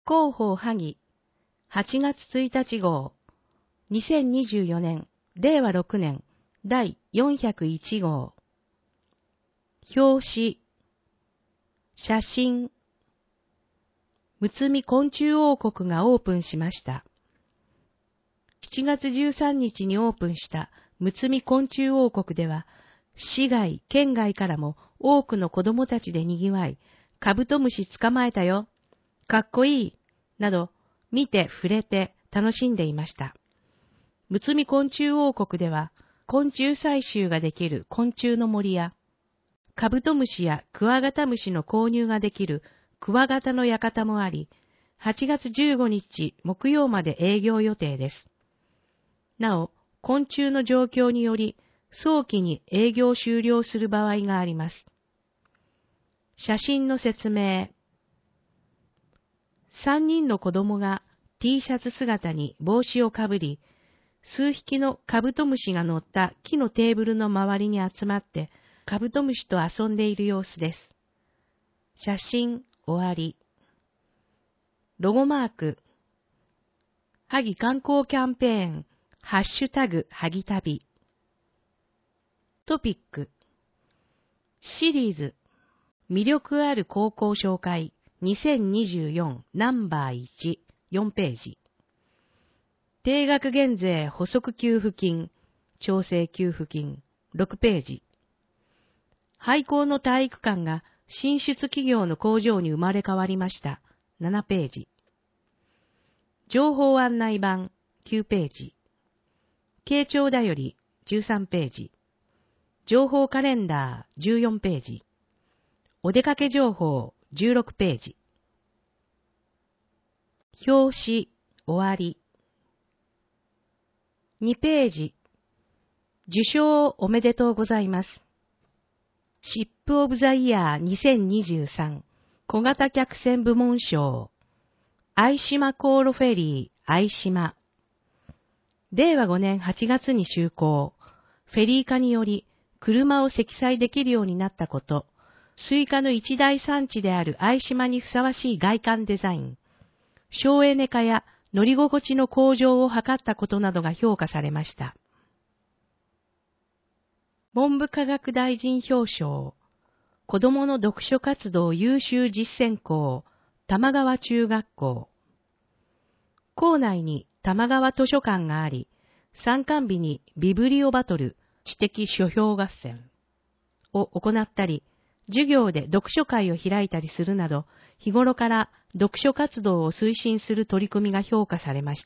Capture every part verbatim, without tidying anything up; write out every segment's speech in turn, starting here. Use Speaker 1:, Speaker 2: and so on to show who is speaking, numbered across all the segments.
Speaker 1: 広報萩はちがつついたち号にせんにじゅうよねんれいわろくねんだいよんひゃくいち号。表紙写真むつみ昆虫王国がオープンしました。しちがつじゅうさんにちにオープンしたむつみ昆虫王国では、市外、県外からも多くの子供たちで賑わい、カブトムシ捕まえたよ、かっこいい、など見て触れて楽しんでいました。むつみ昆虫王国では、昆虫採集ができる昆虫の森や、カブトムシやクワガタムシの購入ができるクワガタの館もあり、はちがつじゅうごにち木曜まで営業予定です。なお、昆虫の状況により、早期に営業終了する場合があります。写真の説明。さんにんの子供が T シャツ姿に帽子をかぶり、数匹のカブトムシが乗った木のテーブルの周りに集まって、カブトムシと遊んでいる様子です。写真終わり。ロゴマーク。萩観光キャンペーン、ハッシュタグ萩旅。トピック。シリーズ。魅力ある高校紹介にせんにじゅうよんナンバーいち、よんページ。定額減税補足給付金、調整給付金、ろくページ。廃校の体育館が進出企業の工場に生まれ変わりました。ななページ。情報案内板きゅうページ。慶長だよりじゅうさんページ。情報カレンダーじゅうよんページ。お出かけ情報じゅうろくページ。表紙終わり。にページ。受賞おめでとうございます。シップオブザイヤーにせんにじゅうさん小型客船部門賞。相島航路フェリー相島。れいわごねんはちがつに就航。フェリー化により車を積載できるようになったこと。スイカの一大産地である相島にふさわしい外観デザイン。省エネ化や乗り心地の向上を図ったことなどが評価されました。文部科学大臣表彰。子どもの読書活動優秀実践校、玉川中学校。校内に玉川図書館があり、参観日にビブリオバトル、知的書評合戦を行ったり、授業で読書会を開いたりするなど、日頃から読書活動を推進する取り組みが評価されました。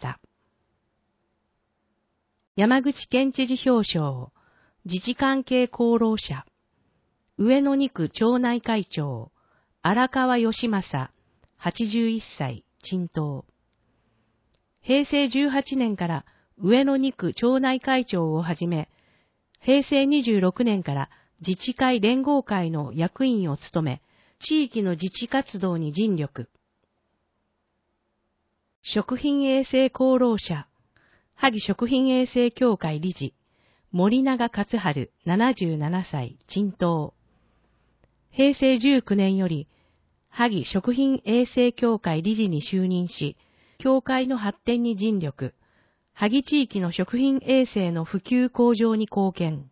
Speaker 1: 山口県知事表彰、自治関係功労者、上野に区町内会長、荒川義正、はちじゅういっさい、陳答。平成じゅうはちねんから上野に区町内会長をはじめ、平成にじゅうろくねんから自治会連合会の役員を務め、地域の自治活動に尽力。食品衛生功労者、萩食品衛生協会理事、森永勝春ななじゅうななさい、陳答。平成じゅうきゅうねんより、萩食品衛生協会理事に就任し、協会の発展に尽力、萩地域の食品衛生の普及向上に貢献。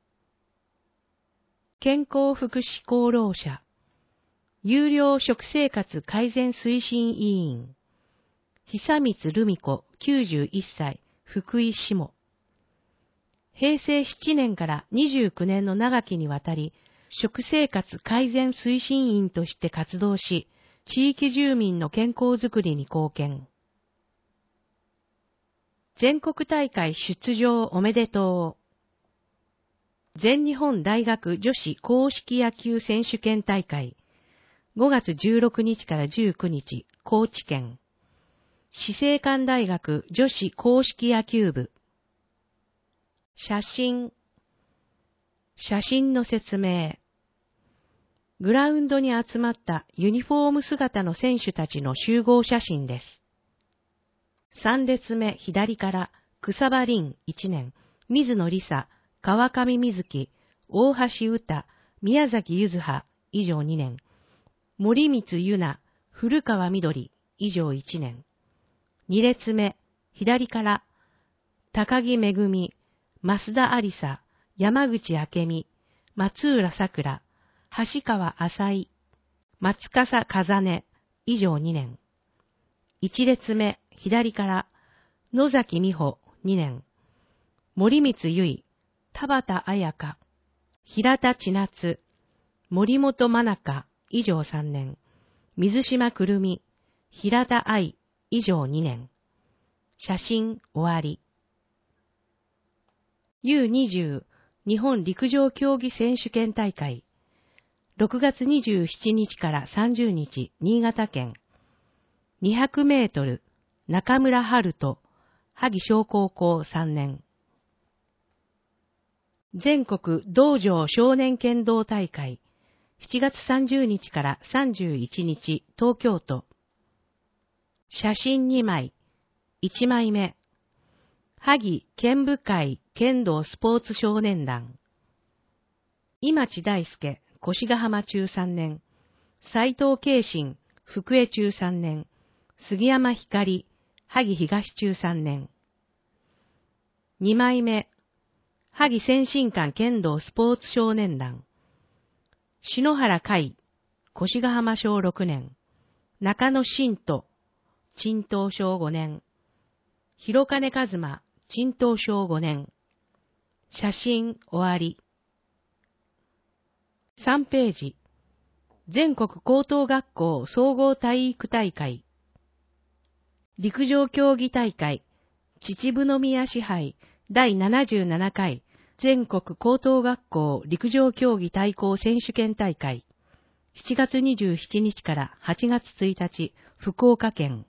Speaker 1: 健康福祉功労者、有料食生活改善推進委員、久光留美子きゅうじゅういっさい、福井下。平成ななねんからにじゅうきゅうねんの長きにわたり、食生活改善推進員として活動し、地域住民の健康づくりに貢献。全国大会出場おめでとう。全日本大学女子硬式野球選手権大会。ごがつじゅうろくにちからじゅうくにち、高知県。死生館大学女子硬式野球部。写真。写真の説明。グラウンドに集まったユニフォーム姿の選手たちの集合写真です。さん列目左から草場凛いちねん、水野梨沙、川上瑞希、大橋詩、宮崎柚葉以上にねん、森光優奈、古川みどり以上いちねん。に列目、左から、高木めぐみ、増田ありさ、山口明美、松浦さくら、橋川浅井、松笠風音、以上にねん。いち列目、左から、野崎美穂、にねん。森光由衣、田畑彩香、平田千夏、森本真中、以上さんねん。水島くるみ、平田愛、以上にねん。写真終わり。ユーにじゅう 日本陸上競技選手権大会。ろくがつにじゅうしちにちからさんじゅうにち、新潟県。にひゃくメートル、中村春人、萩小高校さんねん。全国道場少年剣道大会。しちがつさんじゅうにちからさんじゅういちにち、東京都。写真にまい。いちまいめ。萩剣部会剣道スポーツ少年団。今地大輔、越ヶ浜中さんねん。斉藤慶信、福江中さんねん。杉山光、萩東中さんねん。にまいめ。萩先進館剣道スポーツ少年団。篠原海、越ヶ浜小ろくねん。中野真人、陳東小ごねん。広金一馬、陳東小ごねん。写真終わり。さんページ。全国高等学校総合体育大会。陸上競技大会、秩父宮支配だいななじゅうななかい全国高等学校陸上競技対抗選手権大会。しちがつにじゅうしちにちからはちがつついたち、福岡県。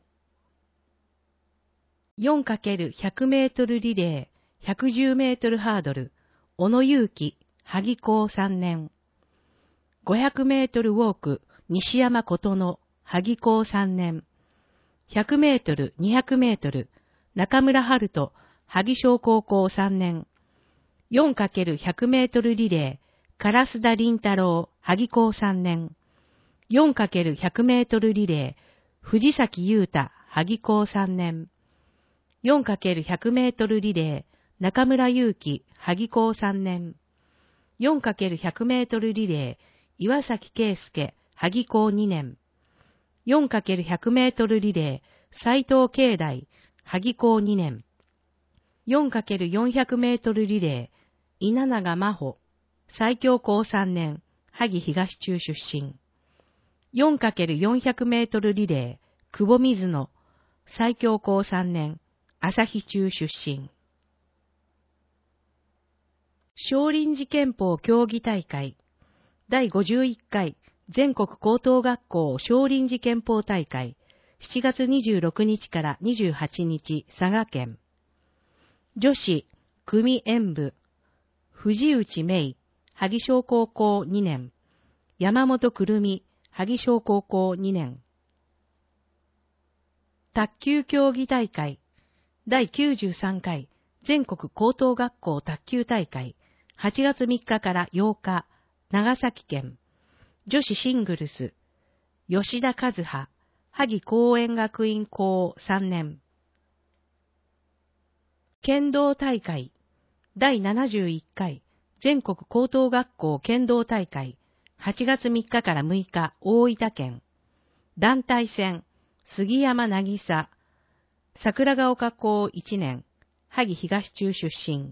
Speaker 1: よんかけるひゃくメートルリレー、ひゃくじゅうメートルハードル、小野勇気、萩高さんねん。ごひゃくメートルウォーク、西山琴乃、萩高さんねん。ひゃくメートル、にひゃくメートル、中村春人、萩小高校さんねん。よんかけるひゃくメートルリレー、烏田凛太郎、萩高さんねん。よんかけるひゃくメートルリレー、藤崎優太、萩高さんねん。よんかけるひゃくメートルリレー、中村祐樹、萩高さんねん。よんかけるひゃくメートルリレー、岩崎圭介、萩高にねん。よんかけるひゃくメートルリレー、斉藤慶大、萩高にねん。よんかけるよんひゃくメートルリレー、稲永真帆、西京高さんねん、萩東中出身。よんかけるよんひゃくメートルリレー、久保水野、西京高さんねん、旭中出身。少林寺拳法競技大会。だいごじゅういっかい全国高等学校少林寺拳法大会。しちがつにじゅうろくにちからにじゅうはちにち、佐賀県。女子、組演武、藤内芽衣、萩小高校にねん。山本くるみ、萩小高校にねん。卓球競技大会。だいきゅうじゅうさんかい全国高等学校卓球大会。はちがつみっかからようか、長崎県。女子シングルス、吉田和葉、萩公園学院高さんねん。剣道大会。だいななじゅういっかい全国高等学校剣道大会。はちがつみっかからむいか、大分県。団体戦、杉山渚、桜ヶ丘高いちねん、萩東中出身。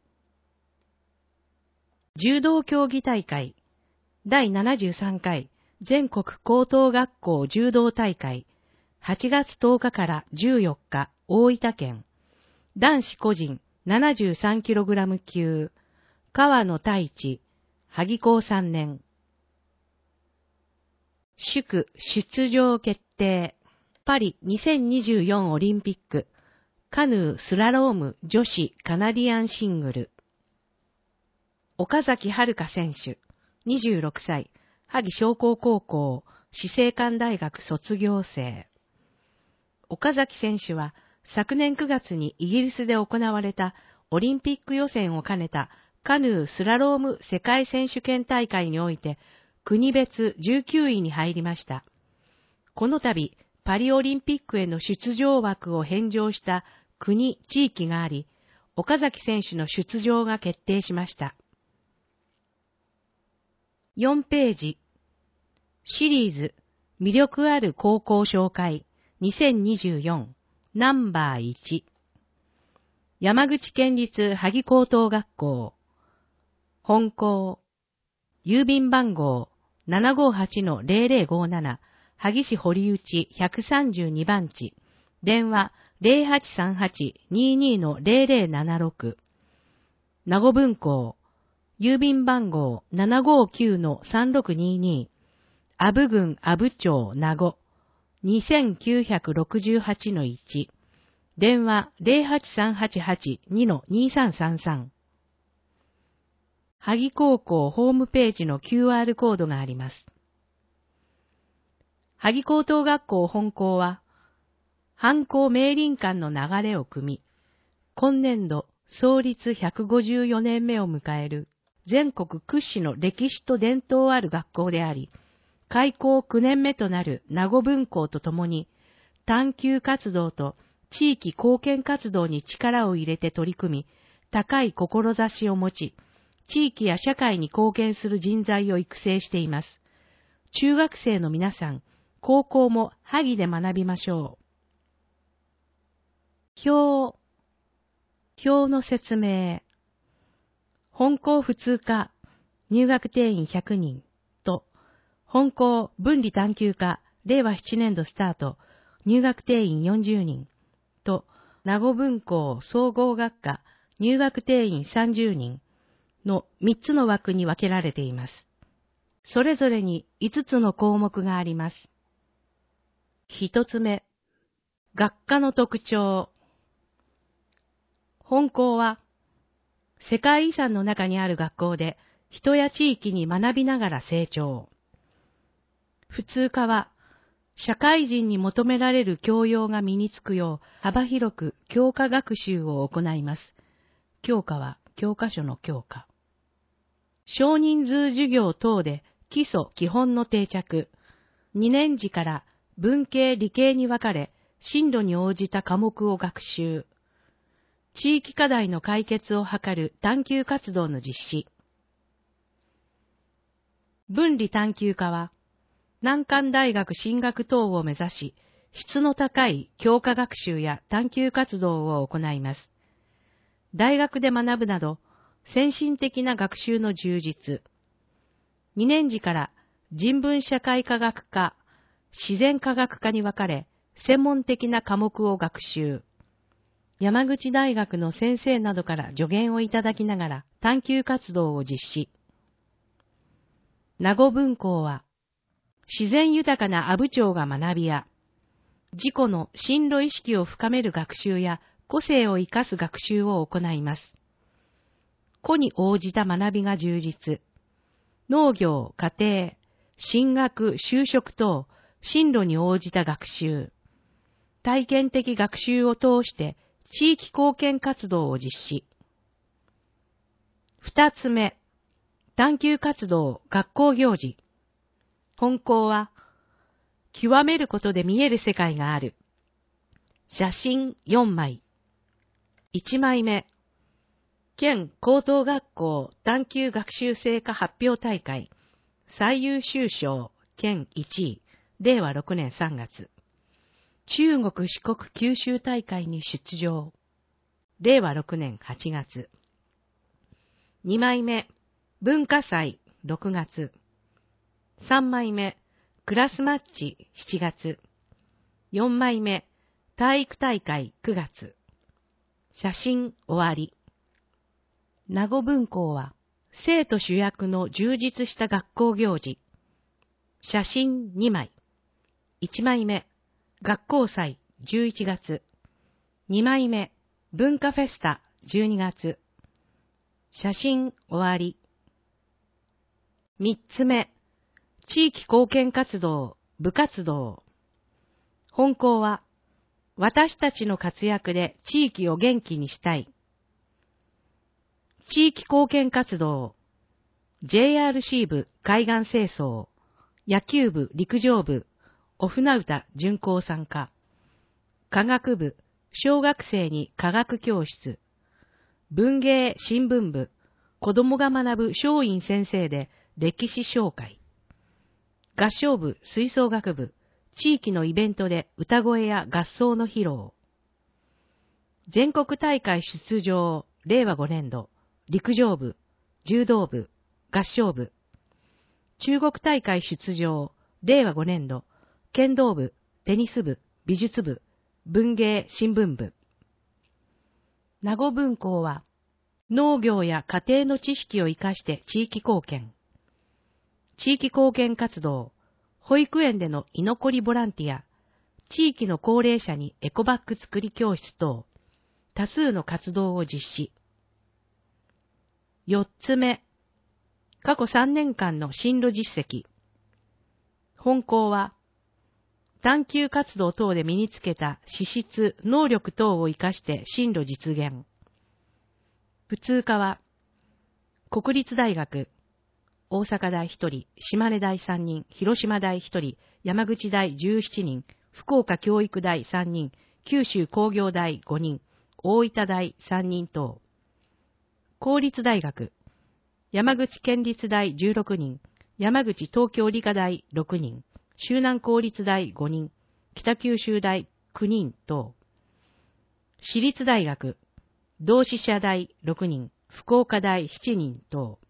Speaker 1: 柔道競技大会。だいななじゅうさんかい全国高等学校柔道大会。はちがつとおかからじゅうよっか、大分県。男子個人 ななじゅうさんキログラム 級、川野太一、萩高さんねん。祝出場決定。パリにせんにじゅうよんオリンピック、カヌースラローム女子カナディアンシングル。岡崎遥選手、にじゅうろくさい、萩商工高校、死生館大学卒業生。岡崎選手は昨年くがつにイギリスで行われたオリンピック予選を兼ねたカヌースラローム世界選手権大会において国別じゅうきゅういに入りました。この度、 パリオリンピックへの出場枠を返上した国・地域があり、岡崎選手の出場が決定しました。よんページ、シリーズ、魅力ある高校紹介にせんにじゅうよんナンバーいち、山口県立萩高等学校、本校、郵便番号 ななごーはちのゼロゼロごーなな、萩市堀内ひゃくさんじゅうにばん地、電話 ゼロはちさんはちにーにーのゼロゼロななろく、名護分校、郵便番号 ななごーきゅうのさんろくにーにー、阿武郡阿武町名護 にせんきゅうひゃくろくじゅうはちのいち、電話 ゼロはちさんはちはちにーのにーさんさんさん。萩高校ホームページの キューアール コードがあります。萩高等学校本校は、藩校明倫館の流れを組み、今年度創立ひゃくごじゅうよねんめを迎える全国屈指の歴史と伝統ある学校であり、開校きゅうねんめとなる名護分校とともに、探究活動と地域貢献活動に力を入れて取り組み、高い志を持ち、地域や社会に貢献する人材を育成しています。中学生の皆さん、高校も萩で学びましょう。表、表の説明。本校普通科、入学定員ひゃくにんと、本校分離探究科、れいわななねん度スタート、入学定員よんじゅうにんと、名護分校総合学科、入学定員さんじゅうにんのみっつの枠に分けられています。それぞれにいつつの項目があります。ひとつめ、学科の特徴。本校は、世界遺産の中にある学校で、人や地域に学びながら成長。普通科は、社会人に求められる教養が身につくよう、幅広く教科学習を行います。教科は教科書の教科。少人数授業等で基礎基本の定着。にねん次から文系理系に分かれ、進路に応じた科目を学習。地域課題の解決を図る探究活動の実施。分離探究科は、難関大学進学等を目指し、質の高い教科学習や探究活動を行います。大学で学ぶなど、先進的な学習の充実。にねん次から人文社会科学科、自然科学科に分かれ、専門的な科目を学習。山口大学の先生などから助言をいただきながら探究活動を実施。名護分校は、自然豊かな阿武町が学びや、自己の進路意識を深める学習や個性を生かす学習を行います。個に応じた学びが充実。農業、家庭、進学、就職等、進路に応じた学習。体験的学習を通して地域貢献活動を実施。二つ目、探究活動、学校行事。本校は、極めることで見える世界がある。写真よんまい。いちまいめ、県高等学校探究学習成果発表大会、最優秀賞、県いちい、れいわろくねんさんがつ。中国四国九州大会に出場。れいわろくねんはちがつ。にまいめ、文化祭ろくがつ。さんまいめ、クラスマッチしちがつ。よんまいめ、体育大会くがつ。写真終わり。名護分校は、生徒主役の充実した学校行事。写真にまい。いちまいめ、学校祭じゅういちがつ。にまいめ、文化フェスタじゅうにがつ。写真終わり。みっつめ、地域貢献活動、部活動。本校は、私たちの活躍で地域を元気にしたい。地域貢献活動、ジェイアールシー 部海岸清掃、野球部陸上部、 お船歌巡行参加。科学部、小学生に科学教室。文芸新聞部、子供が学ぶ松陰先生で歴史紹介。合唱部、吹奏楽部、地域のイベントで歌声や合奏の披露。全国大会出場、れいわごねんど、陸上部、柔道部、合唱部。中国大会出場、れいわごねんど、剣道部、テニス部、美術部、文芸新聞部。名護分校は、農業や家庭の知識を生かして地域貢献。地域貢献活動、保育園での居残りボランティア、地域の高齢者にエコバッグ作り教室等、多数の活動を実施。四つ目、過去さんねんかんの進路実績。本校は、探究活動等で身につけた資質、能力等を生かして進路実現。普通科は、国立大学、大阪大ひとり、島根大さんにん、広島大ひとり、山口大じゅうしちにん、福岡教育大さんにん、九州工業大ごにん、大分大さんにん等。公立大学、山口県立大じゅうろくにん、山口東京理科大ろくにん、周南公立大ごにん、北九州大きゅうにん等。私立大学、同志社大ろくにん、福岡大しちにん等。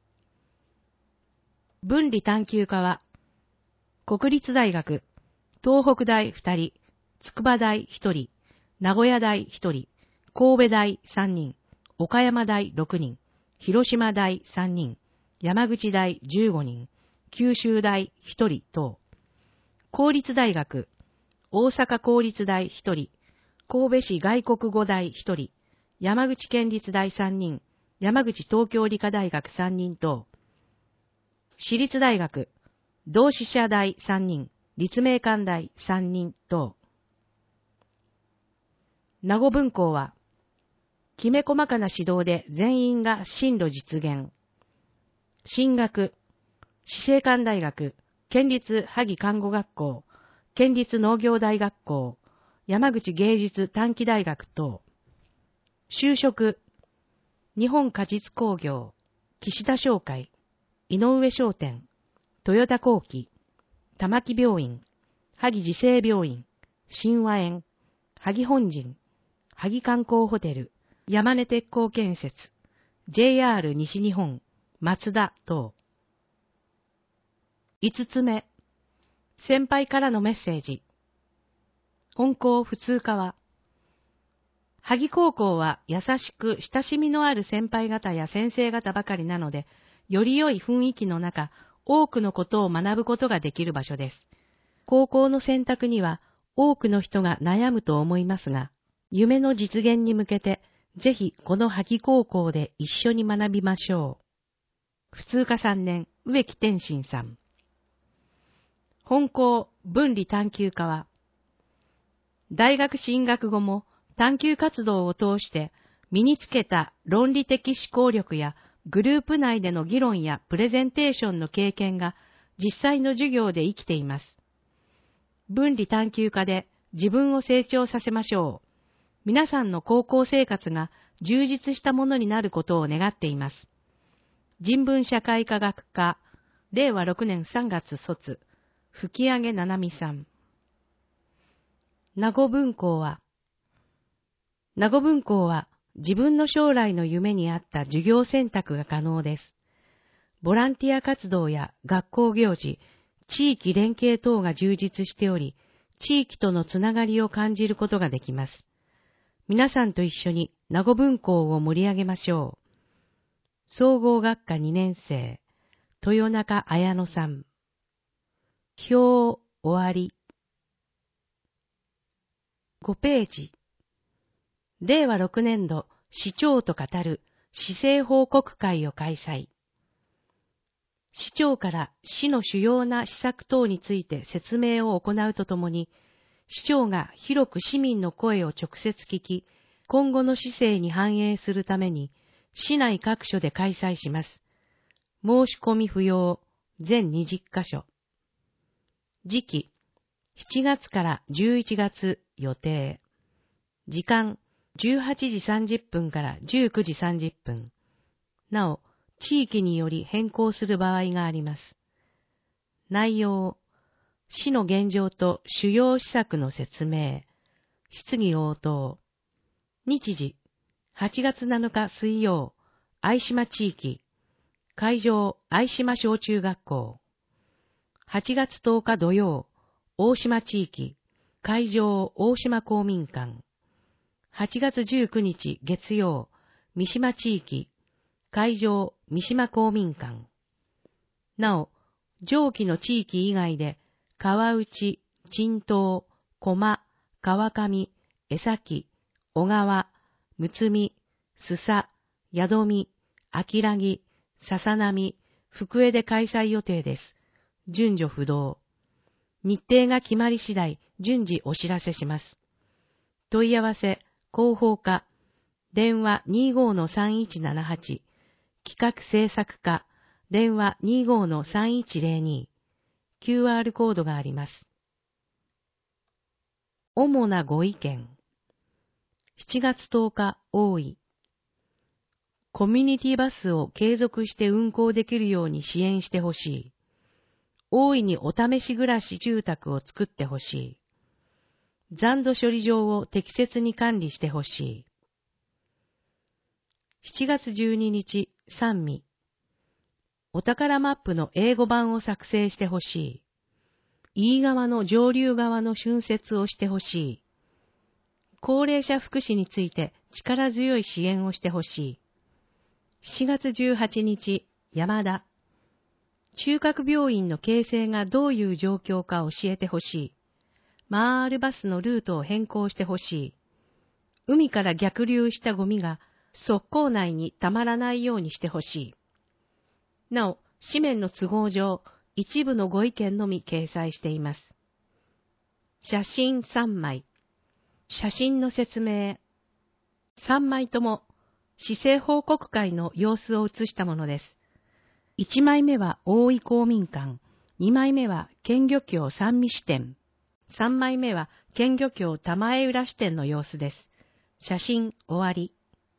Speaker 1: 文理探究科は、国立大学、東北大ふたり、筑波大ひとり、名古屋大ひとり、神戸大さんにん、岡山大ろくにん、広島大さんにん、山口大じゅうごにん、九州大ひとり等。公立大学、大阪公立大ひとり、神戸市外国語大ひとり、山口県立大さんにん、山口東京理科大学さんにん等。私立大学、同志社大さんにん、立命館大さんにん等。名護分校は、きめ細かな指導で全員が進路実現。進学、死生館大学、県立萩看護学校、県立農業大学校、山口芸術短期大学等。就職、日本果実工業、岸田商会、井上商店、豊田工機、玉木病院、萩自生病院、新和園、萩本陣、萩観光ホテル、山根鉄工建設、ジェイアール 西日本、松田等。五つ目、先輩からのメッセージ。本校普通科は、萩高校は優しく親しみのある先輩方や先生方ばかりなので、より良い雰囲気の中、多くのことを学ぶことができる場所です。高校の選択には多くの人が悩むと思いますが、夢の実現に向けて、ぜひこの萩高校で一緒に学びましょう。普通科さんねん、植木天心さん。本校文理探究科は、大学進学後も探究活動を通して身につけた論理的思考力やグループ内での議論やプレゼンテーションの経験が実際の授業で生きています。文理探究科で自分を成長させましょう。皆さんの高校生活が充実したものになることを願っています。人文社会科学科、れいわろくねんさんがつ卒、吹上七海さん。名護分校は、名護分校は自分の将来の夢に合った授業選択が可能です。ボランティア活動や学校行事、地域連携等が充実しており、地域とのつながりを感じることができます。皆さんと一緒に名護分校を盛り上げましょう。総合学科にねんせい、豊中綾乃さん。表終わり。ごページ。れいわろくねんど市長と語る市政報告会を開催。市長から市の主要な施策等について説明を行うとともに、市長が広く市民の声を直接聞き、今後の市政に反映するために、市内各所で開催します。申し込み不要、全にじゅっかしょ。時期、 しちがつからじゅういちがつ予定。時間じゅうはちじさんじゅっぷんからじゅうくじさんじゅっぷん。なお、地域により変更する場合があります。内容、市の現状と主要施策の説明、質疑応答。日時、はちがつなのか水曜、相島地域、会場、相島小中学校。はちがつとおか土曜、大島地域、会場、大島公民館。はちがつじゅうくにち月曜、三島地域、会場、三島公民館。なお、上記の地域以外で、川内、陳東、駒、川上、江崎、小川、むつみ、須佐、宿見、秋良木、笹波、福江で開催予定です。順序不動。日程が決まり次第、順次お知らせします。問い合わせ、広報課、電話 にじゅうごのさんいちななはち、企画制作課、電話 にじゅうごのさんいちゼロに、キューアール コードがあります。主なご意見。しちがつとおか、大井。コミュニティバスを継続して運行できるように支援してほしい。大いにお試し暮らし住宅を作ってほしい。残土処理場を適切に管理してほしい。しちがつじゅうににち、三味。お宝マップの英語版を作成してほしい。飯川の上流側の浚渫をしてほしい。高齢者福祉について力強い支援をしてほしい。しちがつじゅうはちにち、山田。中核病院の形成がどういう状況か教えてほしい。マールバスのルートを変更してほしい。海から逆流したゴミが側溝内にたまらないようにしてほしい。なお、紙面の都合上、一部のご意見のみ掲載しています。写真さんまい。写真の説明。さんまいとも、市政報告会の様子を写したものです。いちまいめは大井公民館、にまいめは県漁協三味支店、さんまいめは県漁協玉江浦支店の様子です。写真終わり。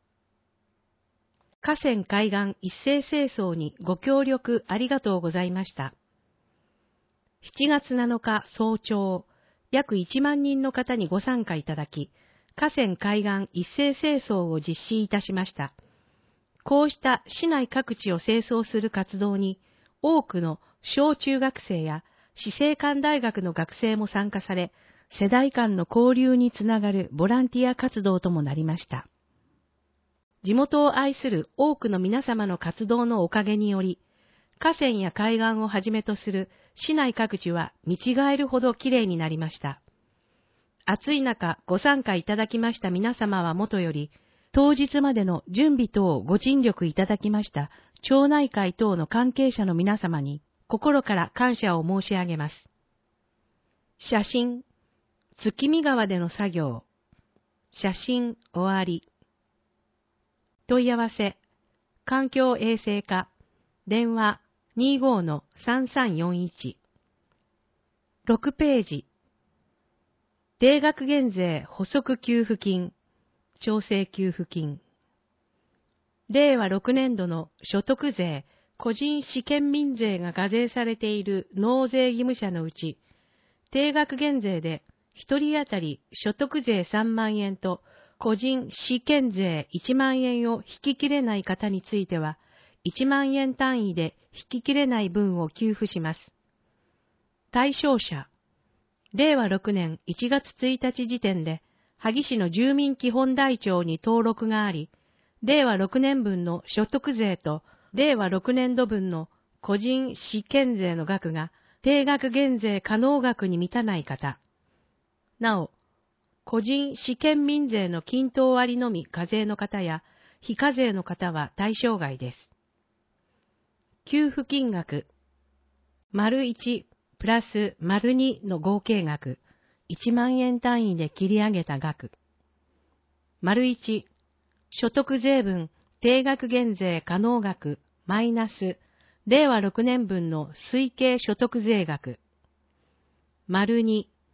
Speaker 1: 河川海岸一斉清掃にご協力ありがとうございました。しちがつなのか早朝、約いちまんにんの方にご参加いただき、河川海岸一斉清掃を実施いたしました。こうした市内各地を清掃する活動に、多くの小中学生や市政官大学の学生も参加され、世代間の交流につながるボランティア活動ともなりました。地元を愛する多くの皆様の活動のおかげにより、河川や海岸をはじめとする市内各地は見違えるほどきれいになりました。暑い中ご参加いただきました皆様はもとより、当日までの準備等をご尽力いただきました町内会等の関係者の皆様に心から感謝を申し上げます。写真、月見川での作業。写真終わり。問い合わせ、環境衛生課、電話 にじゅうごのさんさんよんいち。ろくページ。定額減税補足給付金。調整給付金。れいわろくねんどの所得税、個人私県民税が課税されている納税義務者のうち、定額減税でひとり当たり所得税さんまんえんと個人私県税いちまんえんを引ききれない方については、いちまんえん単位で引ききれない分を給付します。対象者、れいわろくねんいちがつついたち時点で、萩市の住民基本台帳に登録があり、れいわろくねんぶんの所得税とれいわろくねんどぶんの個人私県税の額が定額減税可能額に満たない方。なお、個人私県民税の均等割のみ課税の方や非課税の方は対象外です。給付金額、丸いちプラス丸にの合計額、いちまんえん単位で切り上げた額。丸いち、所得税分定額減税可能額マイナスれいわろくねんぶんの推計所得税額。丸に、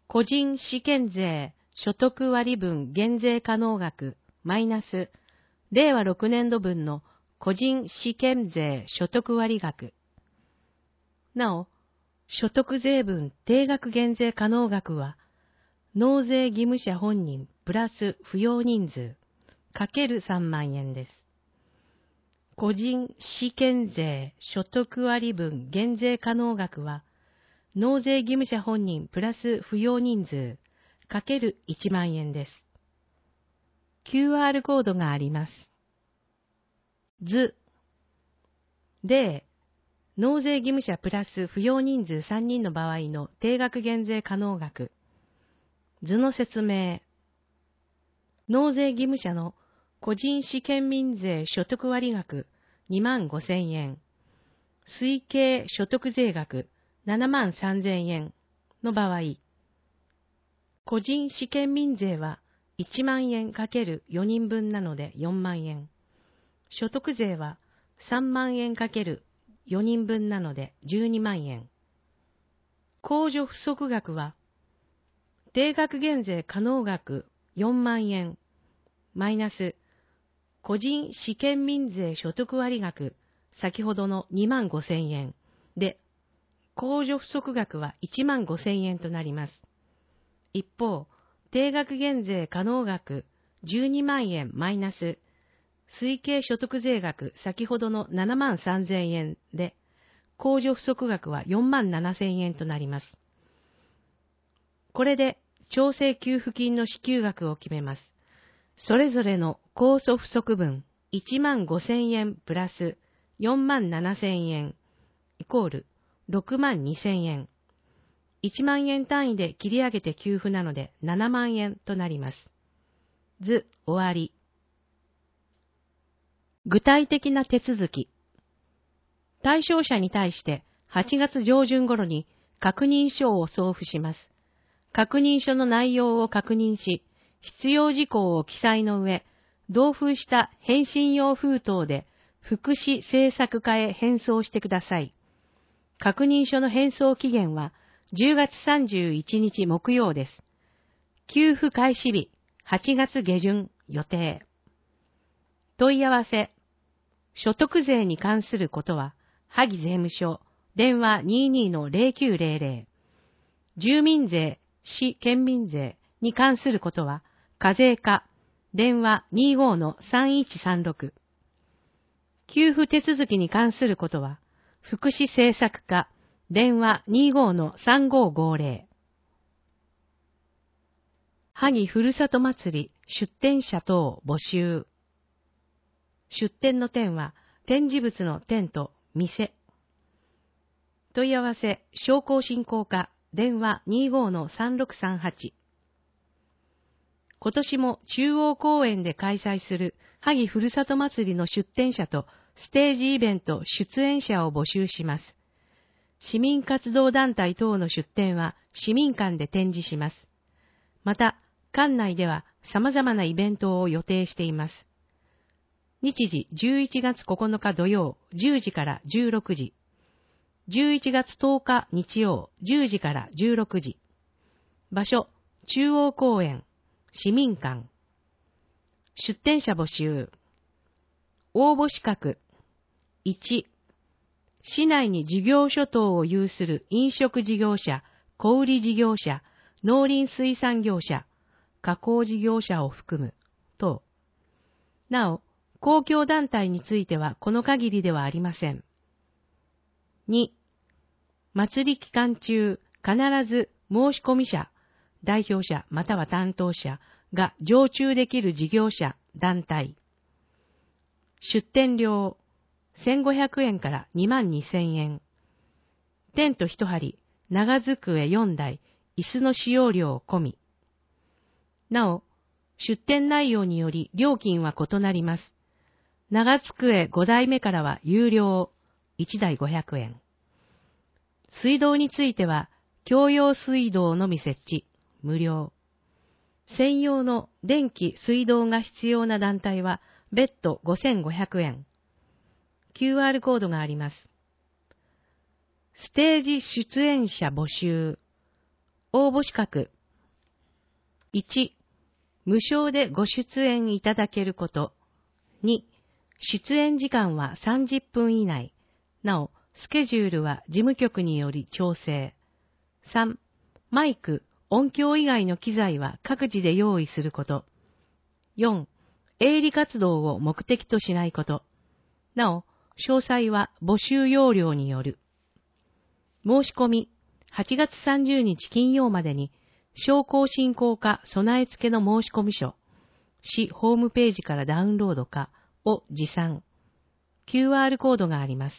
Speaker 1: 個人試験税所得割分減税可能額マイナスれいわろくねんどぶんの個人試験税所得割額。なお、所得税分定額減税可能額は、納税義務者本人プラス扶養人数かけるさんまんえんです。個人試験税所得割分減税可能額は、納税義務者本人プラス扶養人数かけるいちまんえんです。キューアール コードがあります。図。例、納税義務者プラス扶養人数さんにんの場合の定額減税可能額。図の説明。納税義務者の個人試験民税所得割額にまんごせんえん、推計所得税額ななまんさんぜんえんの場合、個人試験民税はいちまんえんかけるよにんぶんなのでよんまんえん、所得税はさんまんえんかけるよにんぶんなのでじゅうにまんえん。控除不足額は、定額減税可能額よんまんえん、マイナス、個人試験民税所得割額、先ほどのにまんごせんえんで、控除不足額はいちまんごせんえんとなります。一方、定額減税可能額じゅうにまんえんマイナス、推計所得税額先ほどのななまんさんぜんえんで、控除不足額はよんまんななせんえんとなります。これで調整給付金の支給額を決めます。それぞれの控訴不足分いちまんごせんえんプラスよんまんななせんえんイコールろくまんにせんえん。いちまんえん単位で切り上げて給付なのでななまんえんとなります。図終わり。具体的な手続き。対象者に対してはちがつじょうじゅん頃に確認書を送付します。確認書の内容を確認し、必要事項を記載の上、同封した返信用封筒で福祉政策課へ返送してください。確認書の返送期限はじゅうがつさんじゅういちにち木曜です。給付開始日はちがつげじゅん予定。問い合わせ。所得税に関することは、萩税務署、電話 にじゅうに のぜろきゅうぜろぜろ。住民税、市県民税に関することは、課税課、電話 にじゅうご のさんいちさんろく。給付手続きに関することは、福祉政策課、電話 にじゅうご のさんごごぜろ。萩ふるさと祭り出店者等募集。出店の店は、展示物の店と店。問い合わせ、商工振興課、電話 にじゅうご のさんろくさんはち。今年も中央公園で開催する萩ふるさと祭りの出展者とステージイベント出演者を募集します。市民活動団体等の出展は市民館で展示します。また、館内では様々なイベントを予定しています。日時じゅういちがつここのか土曜じゅうじからじゅうろくじ。じゅういちがつとおか日曜じゅうじからじゅうろくじ。場所、中央公園、市民館。出展者募集。応募資格。いち、市内に事業所等を有する飲食事業者、小売事業者、農林水産業者、加工事業者を含む、等。なお、公共団体についてはこの限りではありません。に、祭り期間中、必ず申込者、代表者または担当者が常駐できる事業者、団体。出店料、せんごひゃくえんからにまんにせんえん。テント一張、長机よんだい、椅子の使用料込み。なお、出店内容により料金は異なります。長机ごだいめからは有料、いちだいごひゃくえん。水道については、共用水道のみ設置、無料。専用の電気、水道が必要な団体は、別途ごせんごひゃくえん。キューアール コードがあります。ステージ出演者募集。応募資格、 いち、無償でご出演いただけること。に、出演時間はさんじゅっぷん以内。なお、スケジュールは事務局により調整。さん、マイク、音響以外の機材は各自で用意すること。よん、営利活動を目的としないこと。なお、詳細は募集要領による。申し込み、はちがつさんじゅうにち金曜までに、商工振興課備え付けの申込書、市ホームページからダウンロードかを持参。キューアール コードがあります。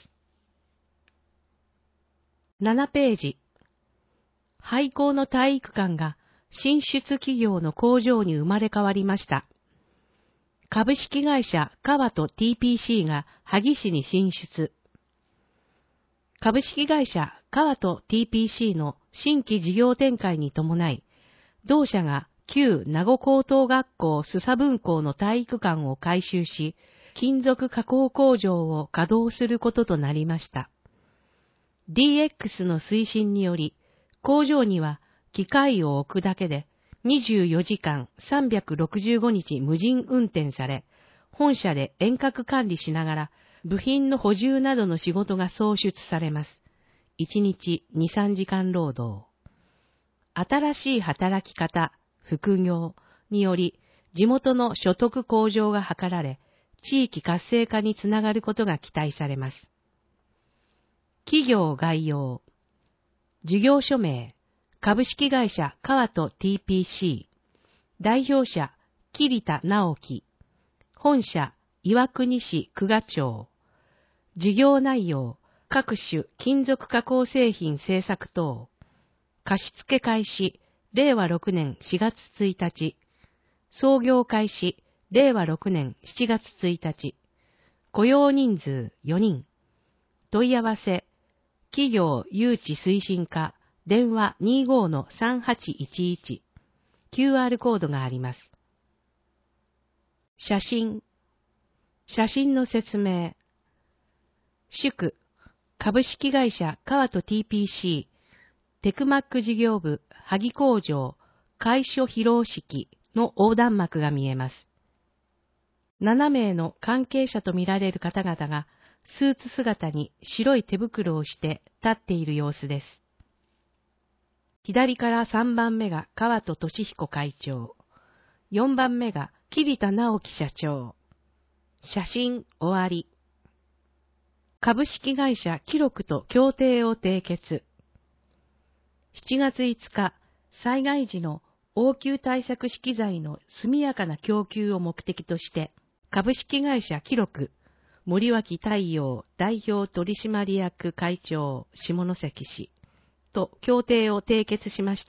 Speaker 1: ななページ。廃校の体育館が進出企業の工場に生まれ変わりました。株式会社川戸 ティーピーシー が萩市に進出。株式会社川戸 ティーピーシー の新規事業展開に伴い、同社が旧名護高等学校須佐分校の体育館を改修し、金属加工工場を稼働することとなりました。ディーエックス の推進により、工場には機械を置くだけでにじゅうよじかんさんびゃくろくじゅうごにち無人運転され、本社で遠隔管理しながら部品の補充などの仕事が創出されます。いちにちに、さんじかん労働。新しい働き方、副業により地元の所得向上が図られ、地域活性化につながることが期待されます。企業概要。事業所名、株式会社川戸 ティーピーシー、代表者、桐田直樹、本社、岩国市久我町、事業内容、各種金属加工製品製作等、貸付開始、れいわろくねんしがつついたち、創業開始、れいわろくねんしちがつついたち、雇用人数よにん、問い合わせ、企業誘致推進課、電話 にじゅうごのさんはちいちいち、キューアール コードがあります。写真。写真の説明。祝、株式会社川戸 ティーピーシー、テクマック事業部、萩工場、会所披露式の横断幕が見えます。ななめいの関係者とみられる方々が、スーツ姿に白い手袋をして立っている様子です。左からさんばんめが川戸俊彦会長、よんばんめが桐田直樹社長。写真終わり。株式会社記録と協定を締結。しちがついつか、災害時の応急対策資機材の速やかな供給を目的として、株式会社記録、森脇太陽代表取締役会長下関市と協定を締結しました。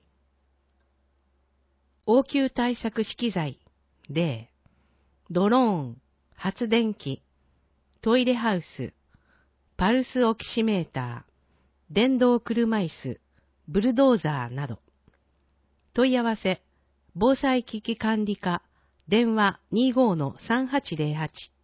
Speaker 1: 応急対策資機材、例、ドローン、発電機、トイレハウス、パルスオキシメーター、電動車椅子、ブルドーザーなど。問い合わせ、防災危機管理課、電話 にじゅうごのさんはちぜろはち。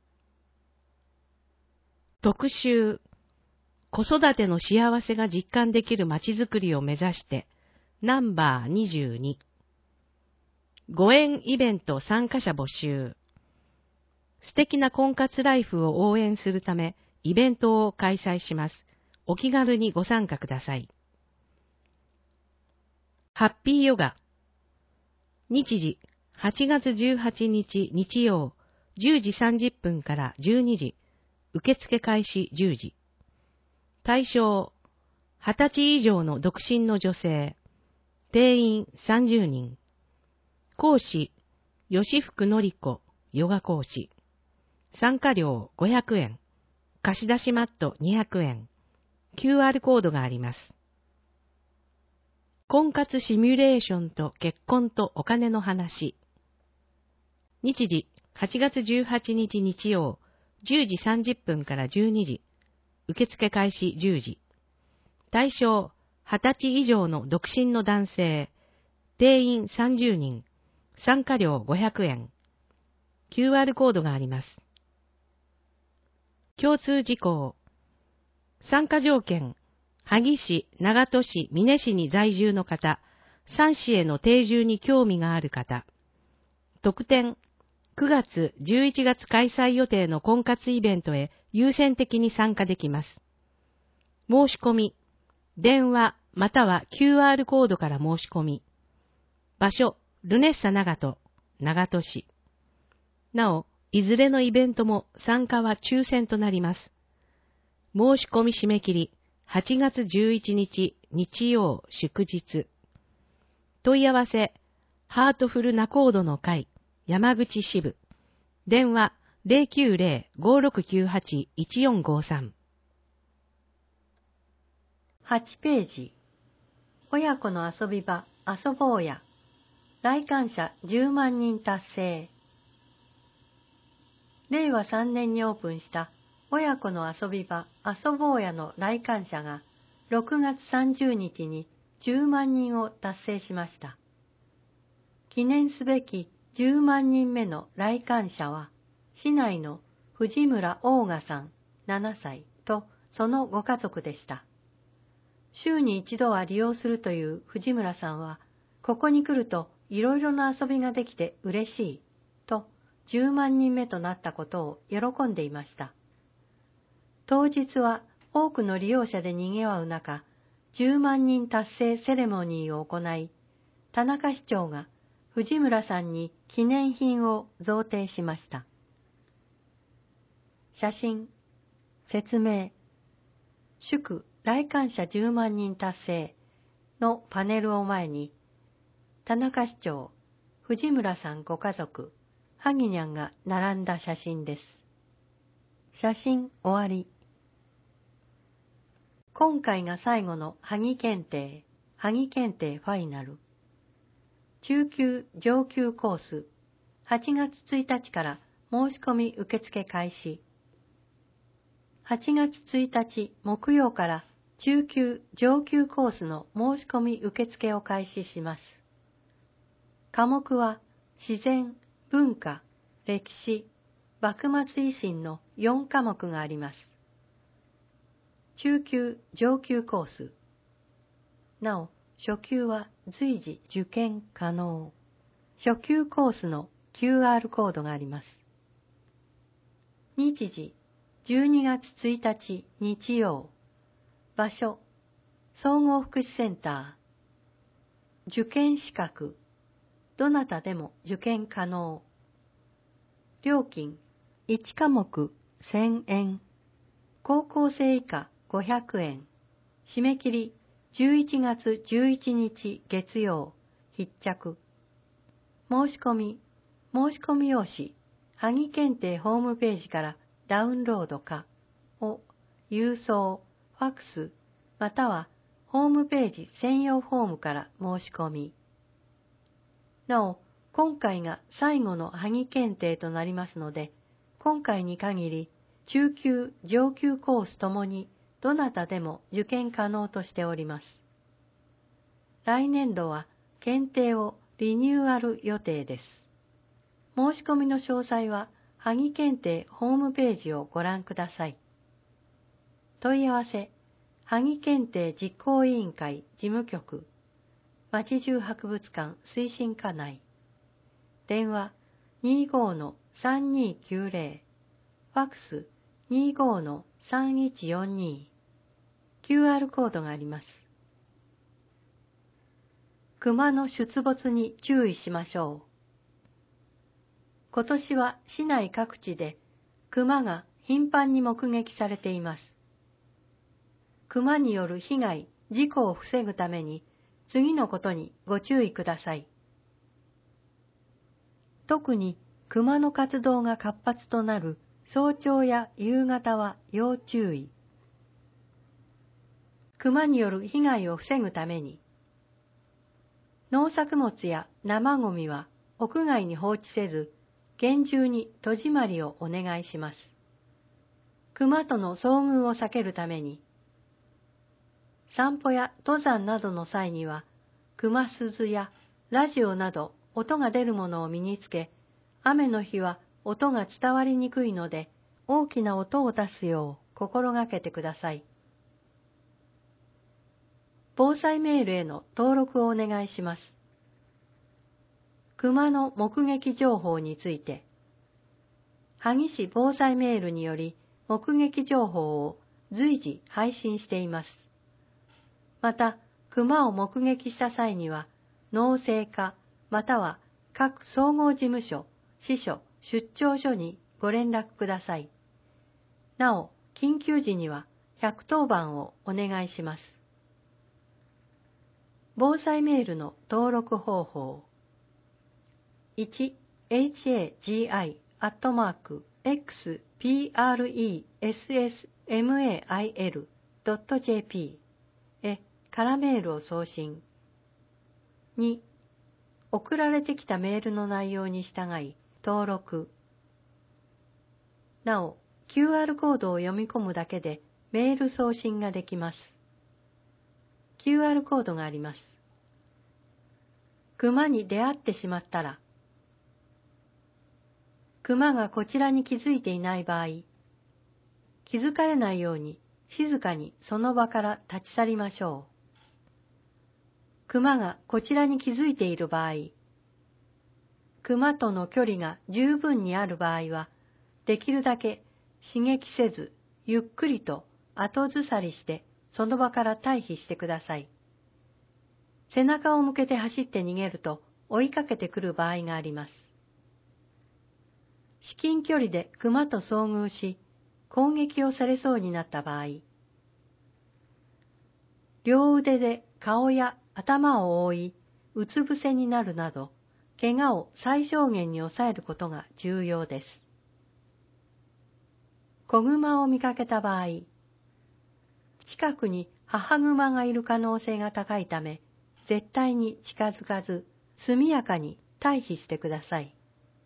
Speaker 1: 特集、子育ての幸せが実感できるまちづくりを目指して、ナンバーにじゅうに。ご縁イベント参加者募集。素敵な婚活ライフを応援するため、イベントを開催します。お気軽にご参加ください。ハッピーヨガ。日時、はちがつじゅうはちにち日曜、じゅうじさんじゅっぷんからじゅうにじ。受付開始じゅうじ。対象、はたち以上の独身の女性。定員さんじゅうにん。講師、吉福のり子、ヨガ講師。参加料ごひゃくえん。貸し出しマットにひゃくえん。キューアール コードがあります。婚活シミュレーションと結婚とお金の話。日時、はちがつじゅうはちにち日曜、じゅうじさんじゅっぷんからじゅうにじ。受付開始じゅうじ。対象、はたち以上の独身の男性。定員さんじゅうにん。参加料ごひゃくえん。キューアール コードがあります。共通事項。参加条件、萩市、長門市、美祢市に在住の方、 三市への定住に興味がある方、特典、くがつ、じゅういちがつ開催予定の婚活イベントへ優先的に参加できます。申し込み、電話または キューアール コードから申し込み。場所、ルネッサ長門、長門市。なお、いずれのイベントも参加は抽選となります。申し込み締め切り、はちがつじゅういちにち日曜祝日。問い合わせ、ハートフルナコードの会、山口支部。電話 ゼロきゅうゼロ ごろくきゅうはち いちよんごさん。
Speaker 2: はちページ。親子の遊び場、遊ぼうや。来館者じゅうまんにん達成。れいわさんねんにオープンした親子の遊び場、遊ぼうやの来館者がろくがつさんじゅうにちにじゅうまんにんを達成しました。記念すべきじゅうまんにんめの来館者は、市内の藤村大賀さんななさいとそのご家族でした。週に一度は利用するという藤村さんは、ここに来るといろいろな遊びができて嬉しいとじゅうまんにんめとなったことを喜んでいました。当日は多くの利用者で賑わう中、じゅうまんにん達成セレモニーを行い、田中市長が藤村さんに記念品を贈呈しました。写真、説明、祝来館者じゅうまんにん達成のパネルを前に、田中市長、藤村さんご家族、萩にゃんが並んだ写真です。写真終わり。今回が最後の萩検定、萩検定ファイナル。中級上級コース、はちがつついたちから申し込み受付開始。はちがつついたち木曜から中級上級コースの申し込み受付を開始します。科目は自然、文化、歴史、幕末維新のよんかもくがあります。中級上級コース。なお、初級は随時受験可能。初級コースの キューアール コードがあります。日時、じゅうにがつついたち日曜。場所、総合福祉センター。受験資格、どなたでも受験可能。料金、いちかもくせんえん。高校生以下ごひゃくえん。締め切りじゅういちがつじゅういちにち月曜、必着。申し込み、申し込み用紙、萩検定ホームページからダウンロードかを郵送、ファックス、またはホームページ専用フォームから申し込み。なお、今回が最後の萩検定となりますので、今回に限り中級、上級コースともにどなたでも受験可能としております。来年度は検定をリニューアル予定です。申し込みの詳細は萩検定ホームページをご覧ください。問い合わせ、萩検定実行委員会事務局、町中博物館推進課内。電話 にじゅうごのさんにーきゅうぜろ、ファックス にじゅうごのさんいちよんに。キューアール コードがあります。熊の出没に注意しましょう。今年は市内各地で熊が頻繁に目撃されています。熊による被害、事故を防ぐために次のことにご注意ください。特に熊の活動が活発となる早朝や夕方は要注意。熊による被害を防ぐために、農作物や生ごみは屋外に放置せず、厳重に戸締まりをお願いします。熊との遭遇を避けるために、散歩や登山などの際には、熊鈴やラジオなど音が出るものを身につけ、雨の日は音が伝わりにくいので、大きな音を出すよう心がけてください。 防災メールへの登録をお願いします。熊の目撃情報について、萩市防災メールにより目撃情報を随時配信しています。また、熊を目撃した際には、農政課または各総合事務所、支所、出張所にご連絡ください。なお、緊急時にはひゃくとおばんをお願いします。防災メールの登録方法。いち、エイチエージーアイ アットマーク エックスプレッサマイル ドット ジェーピー へ空メールを送信。に、送られてきたメールの内容に従い登録。なお、キューアール コードを読み込むだけでメール送信ができます。キューアール コードがあります。熊に出会ってしまったら、熊がこちらに気づいていない場合、気づかれないように静かにその場から立ち去りましょう。熊がこちらに気づいている場合、熊との距離が十分にある場合は、できるだけ刺激せず、ゆっくりと後ずさりしてその場から退避してください。背中を向けて走って逃げると追いかけてくる場合があります。至近距離で熊と遭遇し、攻撃をされそうになった場合、両腕で顔や頭を覆い、うつ伏せになるなど、怪我を最小限に抑えることが重要です。子熊を見かけた場合、近くに母熊がいる可能性が高いため、絶対に近づかず、速やかに退避してください。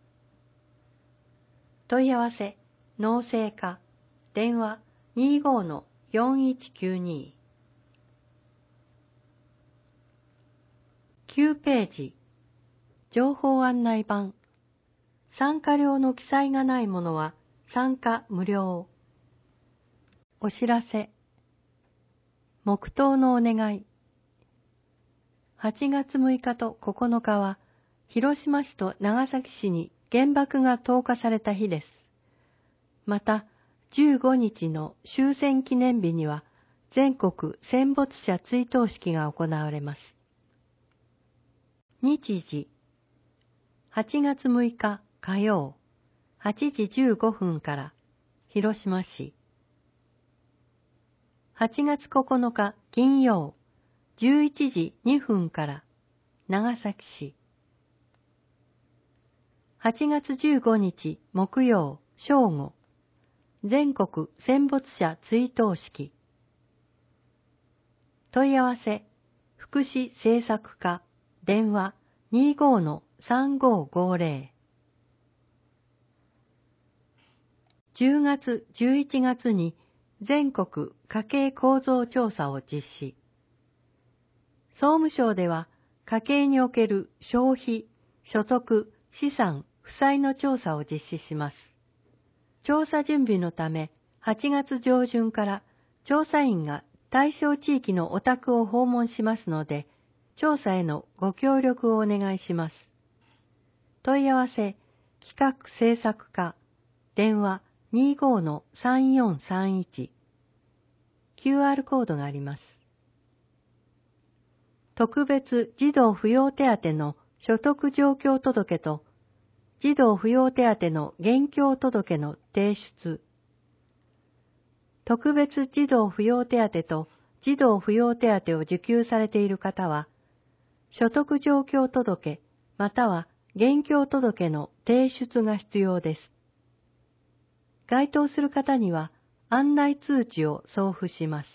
Speaker 2: 問い合わせ、農政課、電話 にじゅうごのよんいちきゅうに。きゅうページ、情報案内板。参加料の記載がないものは参加無料。お知らせ。黙祷のお願い。はちがつむいかとここのかは、広島市と長崎市に原爆が投下された日です。また、じゅうごにちの終戦記念日には、全国戦没者追悼式が行われます。日時、はちがつむいか火曜、はちじじゅうごふんから、広島市。はちがつここのか金曜、じゅういちじにふんから、長崎市。はちがつじゅうごにち木曜、正午、全国戦没者追悼式。問い合わせ、福祉政策課、電話 にじゅうごのさんごごぜろ。じゅうがつ、じゅういちがつに全国家計構造調査を実施。総務省では家計における消費、所得、資産、負債の調査を実施します。調査準備のため、はちがつじょうじゅんから調査員が対象地域のお宅を訪問しますので、調査へのご協力をお願いします。問い合わせ、企画政策課、電話 にじゅうごのさんよんさんいち。キューアール コードがあります。特別児童扶養手当の所得状況届と、児童扶養手当の現況届の提出。特別児童扶養手当と児童扶養手当を受給されている方は、所得状況届または現況届の提出が必要です。該当する方には案内通知を送付します。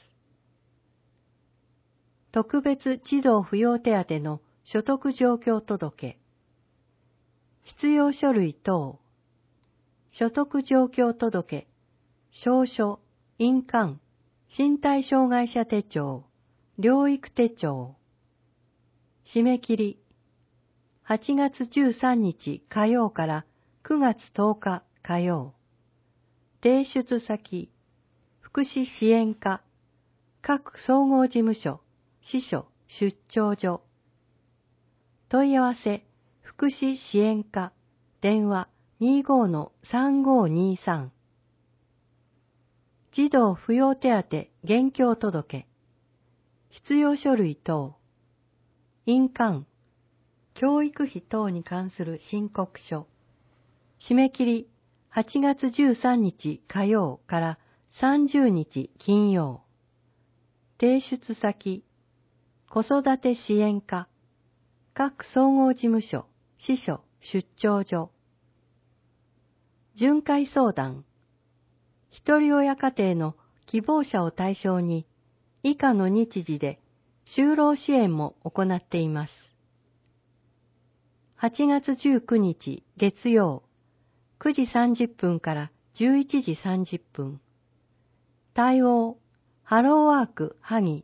Speaker 2: 特別児童扶養手当の所得状況届。必要書類等。所得状況届、証書、印鑑、身体障害者手帳、療育手帳。締め切り、はちがつじゅうさんにち火曜からくがつとおか火曜。提出先、福祉支援課、各総合事務所、 司書出張所。問い合わせ福祉支援課電話 にじゅうごのさんごにさん。児童扶養手当現況届。必要書類等。印鑑。教育費等に関する申告書。締め切りはちがつじゅうさんにち火曜からさんじゅうにち金曜。提出先。子育て支援課。各総合事務所、支所、出張所。巡回相談。ひとり親家庭の希望者を対象に、以下の日時で就労支援も行っています。はちがつじゅうくにち月曜、くじさんじゅっぷんからじゅういちじさんじゅっぷん。対応、ハローワーク萩。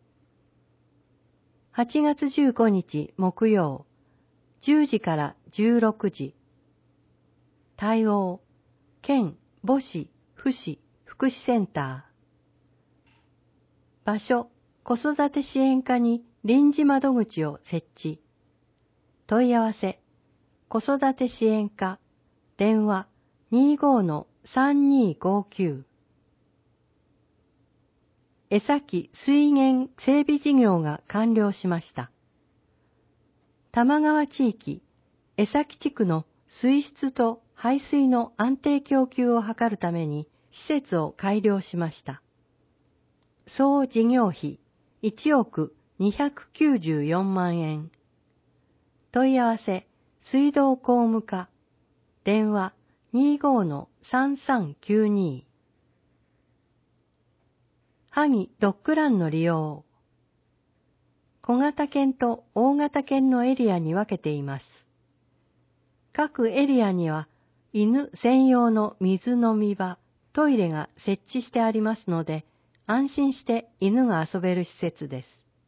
Speaker 2: はちがつじゅうごにち木曜、じゅうじからじゅうろくじ。対応、県母子福祉福祉センター。場所、子育て支援課に臨時窓口を設置。問い合わせ、子育て支援課、電話 にじゅうごのさんにごきゅう。江崎水源整備事業が完了しました。玉川地域、江崎地区の水質と排水の安定供給を図るために施設を改良しました。総事業費いちおくにひゃくきゅうじゅうよんまんえん。問い合わせ、水道工務課、電話 にじゅうごのさんさんきゅうに。萩ドッグランの利用。小型犬と大型犬のエリアに分けています。各エリアには犬専用の水飲み場、トイレが設置してありますので、安心して犬が遊べる施設です。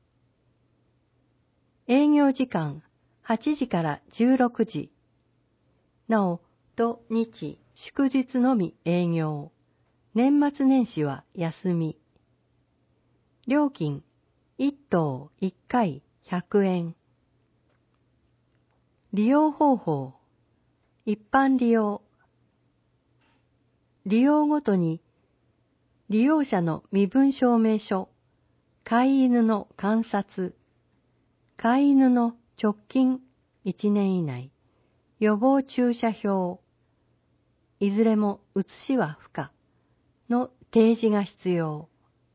Speaker 2: 営業時間はちじからじゅうろくじ。なお、土日、祝日のみ営業。年末年始は休み。料金、いっ頭いっかいひゃくえん。利用方法、一般利用。利用ごとに、利用者の身分証明書、飼い犬の観察、飼い犬の直近いちねん以内、予防注射票、いずれも写しは不可の提示が必要。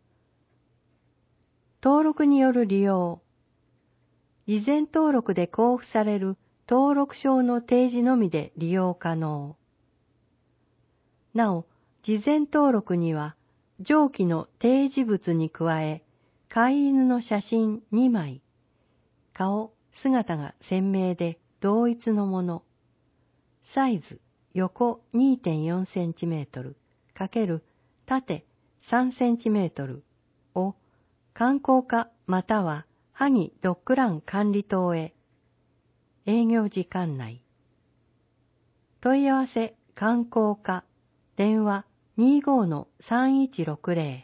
Speaker 2: 登録による利用。事前登録で交付される登録証の提示のみで利用可能。なお、事前登録には上記の提示物に加え、飼い犬の写真にまい、顔、姿が鮮明で同一のもの、サイズ、横 にてんよんセンチメートル×縦さんセンチメートルを観光課または萩ドッグラン管理棟へ。営業時間内。問い合わせ観光課電話 にじゅうごのさんいちろくぜ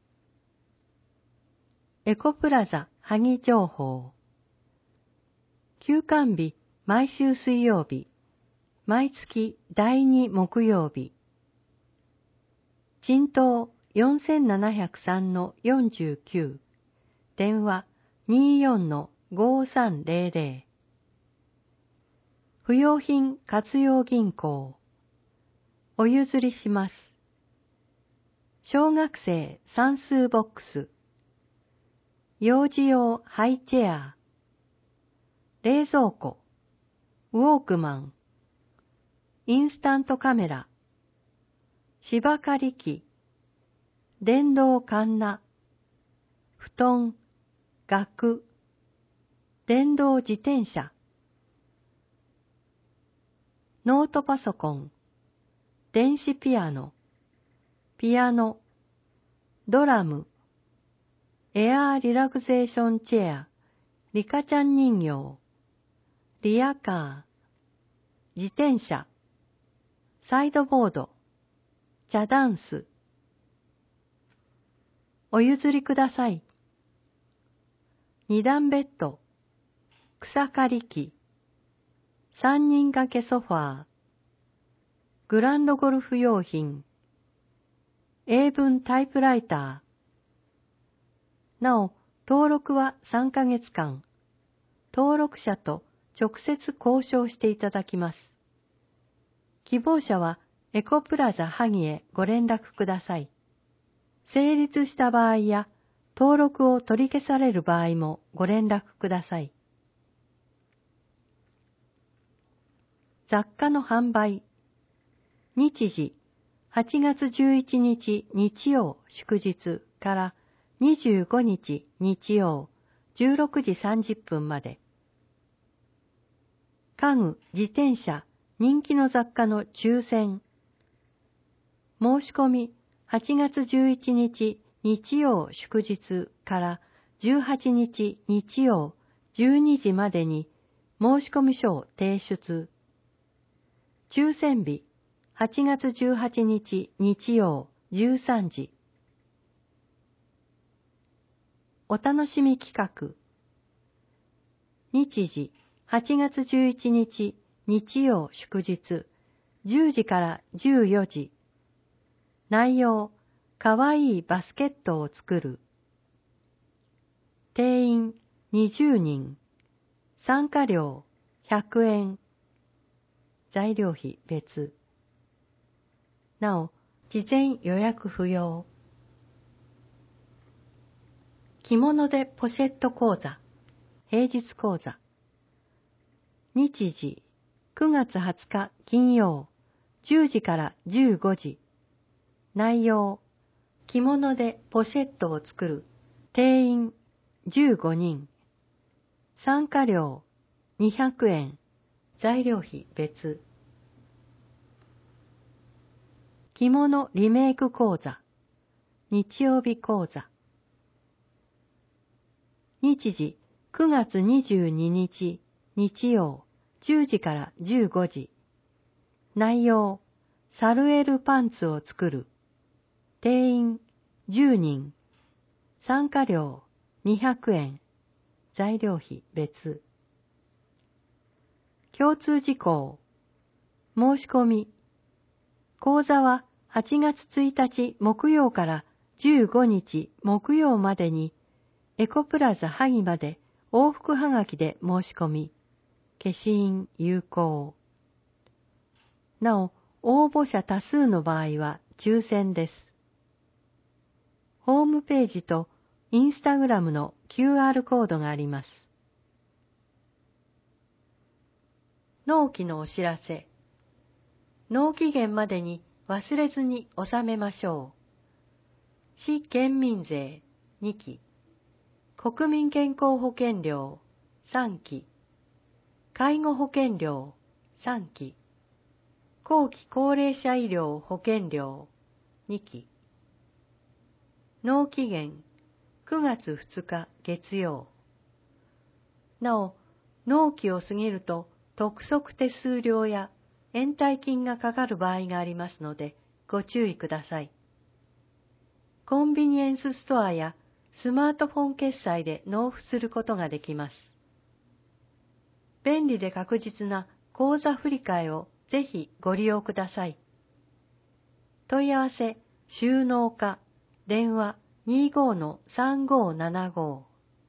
Speaker 2: ろ。エコプラザ萩情報。休館日毎週水曜日、毎月だいに木曜日。賃東よんせんななひゃくさんのよんじゅうきゅう。電話 にじゅうよんのごさんぜろぜろ。不用品活用銀行。お譲りします。小学生算数ボックス。幼児用ハイチェア。冷蔵庫。ウォークマン。インスタントカメラ。芝刈り機。電動カンナ。布団。額。電動自転車。ノートパソコン。電子ピアノ。ピアノ。ドラム。エアーリラクゼーションチェア。リカちゃん人形。リヤカー。自転車。サイドボード。茶ダンス。お譲りください。 二段ベッド、草刈り機、三人掛けソファー、グランドゴルフ用品、英文タイプライター。なお、登録はさんかげつかん、登録者と直接交渉していただきます。希望者はエコプラザ萩へご連絡ください。成立した場合や登録を取り消される場合もご連絡ください。雑貨の販売。日時、はちがつじゅういちにち日曜祝日からにじゅうごにち日曜じゅうろくじさんじゅっぷんまで。家具、自転車、人気の雑貨の抽選。申し込み、はちがつじゅういちにち日曜祝日からじゅうはちにち日曜じゅうにじまでに申し込み書を提出。抽選日、はちがつじゅうはちにち日曜じゅうさんじ。お楽しみ企画。日時、はちがつじゅういちにち日曜祝日じゅうじからじゅうよじ。内容、かわいいバスケットを作る。定員にじゅうにん。参加料ひゃくえん。材料費別。なお、事前予約不要。着物でポシェット講座、平日講座。日時、くがつはつか金曜、じゅうじからじゅうごじ。内容、着物でポシェットを作る。定員じゅうごにん。参加料にひゃくえん。材料費別。着物リメイク講座、日曜日講座。日時、くがつにじゅうににち日曜、じゅうじからじゅうごじ。内容、サルエルパンツを作る。定員じゅうにん。参加料にひゃくえん。材料費別。共通事項。申し込み。講座ははちがつついたち木曜からじゅうごにち木曜までにエコプラザ萩まで往復はがきで申し込み、消印有効。なお、応募者多数の場合は抽選です。ホームページとインスタグラムの キューアール コードがあります。納期のお知らせ。納期限までに忘れずに納めましょう。市県民税にき、国民健康保険料さんき、介護保険料さんき、後期高齢者医療保険料にき。納期限くがつふつか月曜。なお、納期を過ぎると督促手数料や延滞金がかかる場合がありますのでご注意ください。コンビニエンスストアやスマートフォン決済で納付することができます。便利で確実な口座振替をぜひご利用ください。問い合わせ、収納課、電話 にじゅうのさんごーななご。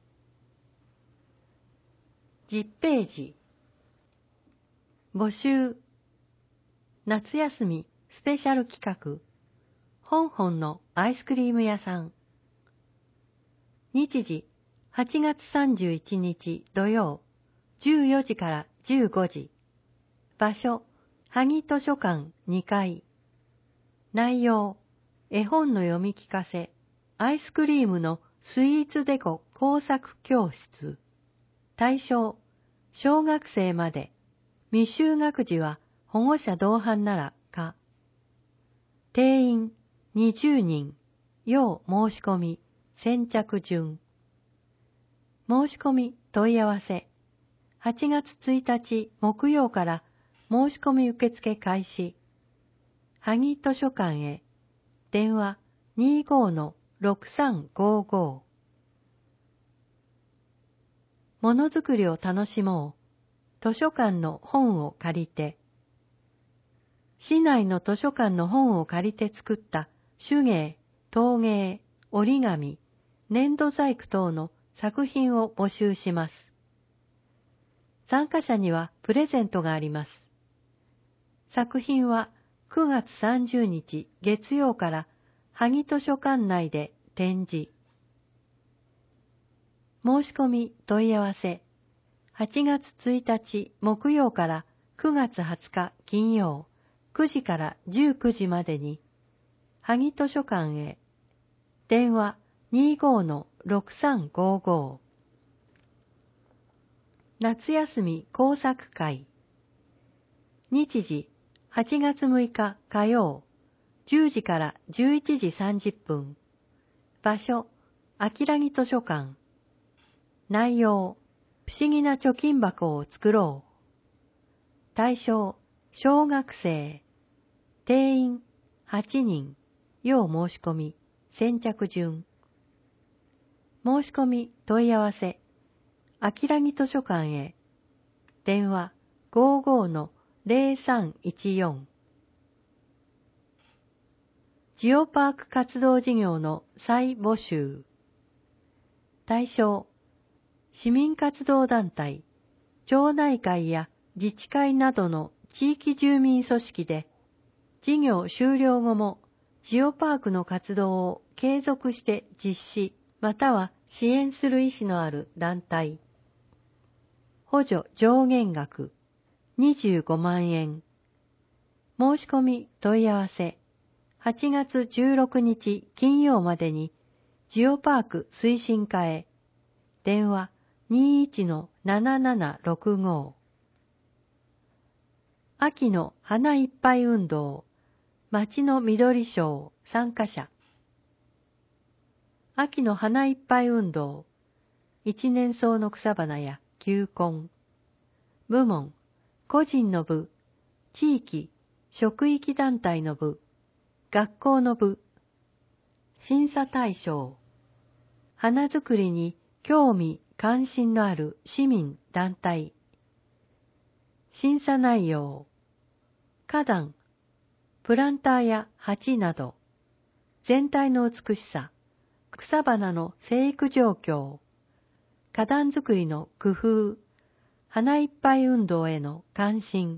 Speaker 2: じゅっページ。募集。夏休みスペシャル企画。香港のアイスクリーム屋さん。日時、はちがつさんじゅういちにち土曜、じゅうよじからじゅうごじ。場所、萩図書館にかい。内容、絵本の読み聞かせ、アイスクリームのスイーツデコ工作教室。対象、小学生まで。未就学児は保護者同伴なら可。定員にじゅうにん。要申し込み、先着順。申し込み問い合わせ。はちがつついたち木曜から申し込み受付開始。萩図書館へ。電話 にじゅうのろくさんごーごー。 ものづくりを楽しもう。図書館の本を借りて。市内の図書館の本を借りて作った手芸、陶芸、折り紙、粘土細工等の作品を募集します。参加者にはプレゼントがあります。作品はくがつさんじゅうにち月曜から萩図書館内で展示。申し込み問い合わせはちがつついたち木曜からくがつはつか金曜くじからじゅうくじまでに萩図書館へ。電話 にじゅうごのろくさんごご。夏休み工作会。日時はちがつむいか火曜じゅうじからじゅういちじさんじゅっぷん。場所あきらぎ図書館。内容不思議な貯金箱を作ろう。対象小学生。定員はちにん。要申し込み。先着順。申し込み問い合わせあきらぎ図書館へ。電話 ごじゅうごのぜろさんいちよん。ジオパーク活動事業の再募集。対象市民活動団体、町内会や自治会などの地域住民組織で、事業終了後もジオパークの活動を継続して実施または支援する意思のある団体。補助上限額にじゅうごまんえん。申し込み問い合わせはちがつじゅうろくにち金曜までにジオパーク推進課へ。電話 にじゅういちのななななろくご。秋の花いっぱい運動町の緑賞参加者。秋の花いっぱい運動一年草の草花や球根。部門個人の部、地域、職域団体の部、学校の部。審査対象花作りに興味関心のある市民団体。審査内容花壇、プランターや鉢など、全体の美しさ、草花の生育状況、花壇作りの工夫、花いっぱい運動への関心。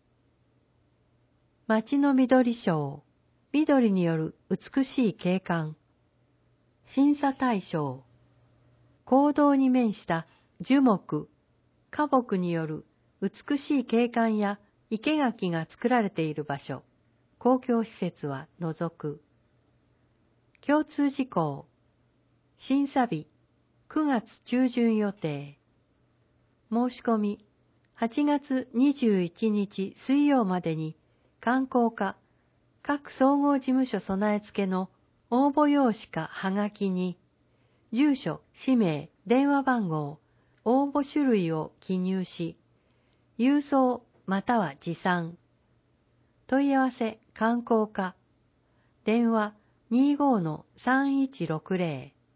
Speaker 2: 町の緑賞、緑による美しい景観。審査対象公道に面した樹木、花木による美しい景観や生垣が作られている場所、公共施設は除く。共通事項審査日くがつ中旬予定。申し込みはちがつにじゅういちにち水曜までに観光課各総合事務所備え付けの応募用紙かはがきに住所、氏名、電話番号、応募種類を記入し、郵送または持参。問い合わせ観光課。電話 にじゅうごのさんいちろくぜろ。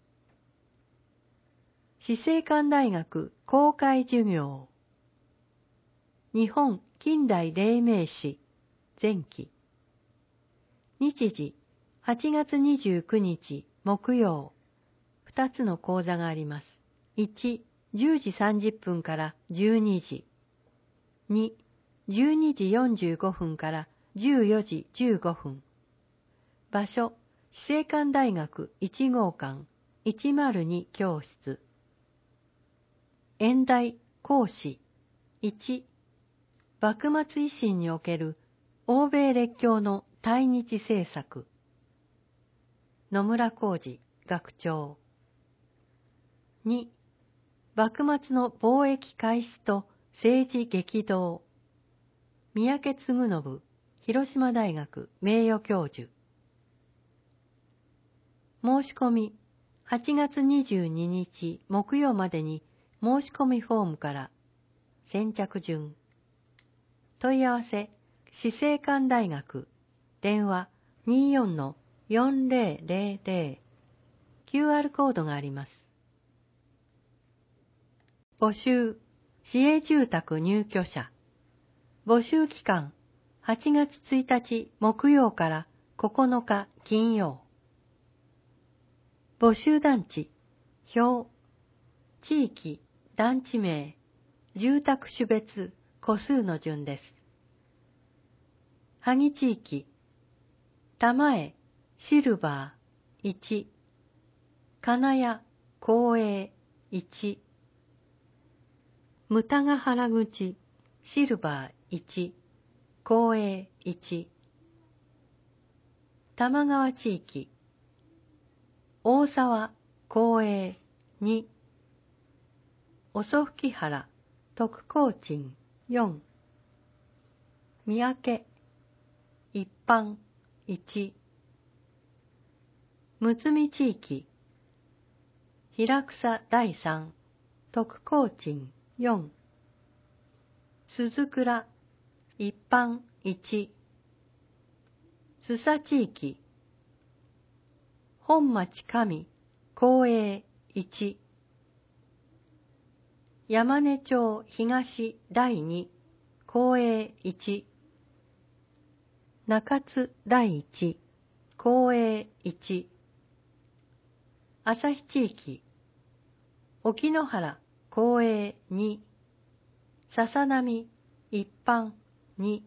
Speaker 2: 死生館大学公開授業。日本近代黎明史前期。日時はちがつにじゅうくにち木曜。ふたつの講座があります。いち、じゅうじさんじゅっぷんからじゅうにじ。に、じゅうにじよんじゅうごふんからじゅうよじじゅうごふん。場所、死生館大学いちごうかんいちまるに教室。演題講師いち、幕末維新における欧米列強の対日政策。野村浩二学長。に、幕末の貿易開始と政治激動。三宅嗣信広島大学名誉教授。申し込みはちがつにじゅうににち木曜までに申し込みフォームから。先着順。問い合わせ死生館大学。電話 にじゅうよんのよんぜろぜろぜろ。キューアール コードがあります。 募集、市営住宅入居者。募集期間、はちがつついたち木曜からここのか金曜。募集団地、表、地域、団地名、住宅種別、戸数の順です。萩地域、玉江、シルバー、いち、金谷、光栄、いち、牟田ヶ原口、シルバー、いち、光栄、いち、玉川地域、大沢、光栄、に、遅吹原、徳高鎮、よん、三宅、一般、いち、むつみ地域、平草第三、徳高鎮、よん、鈴倉、一般、いち、須佐地域、本町上、光栄、いち、山根町東第二、光栄いち、中津第一、光栄いち、旭地域、沖ノ原光栄に、笹波一般に、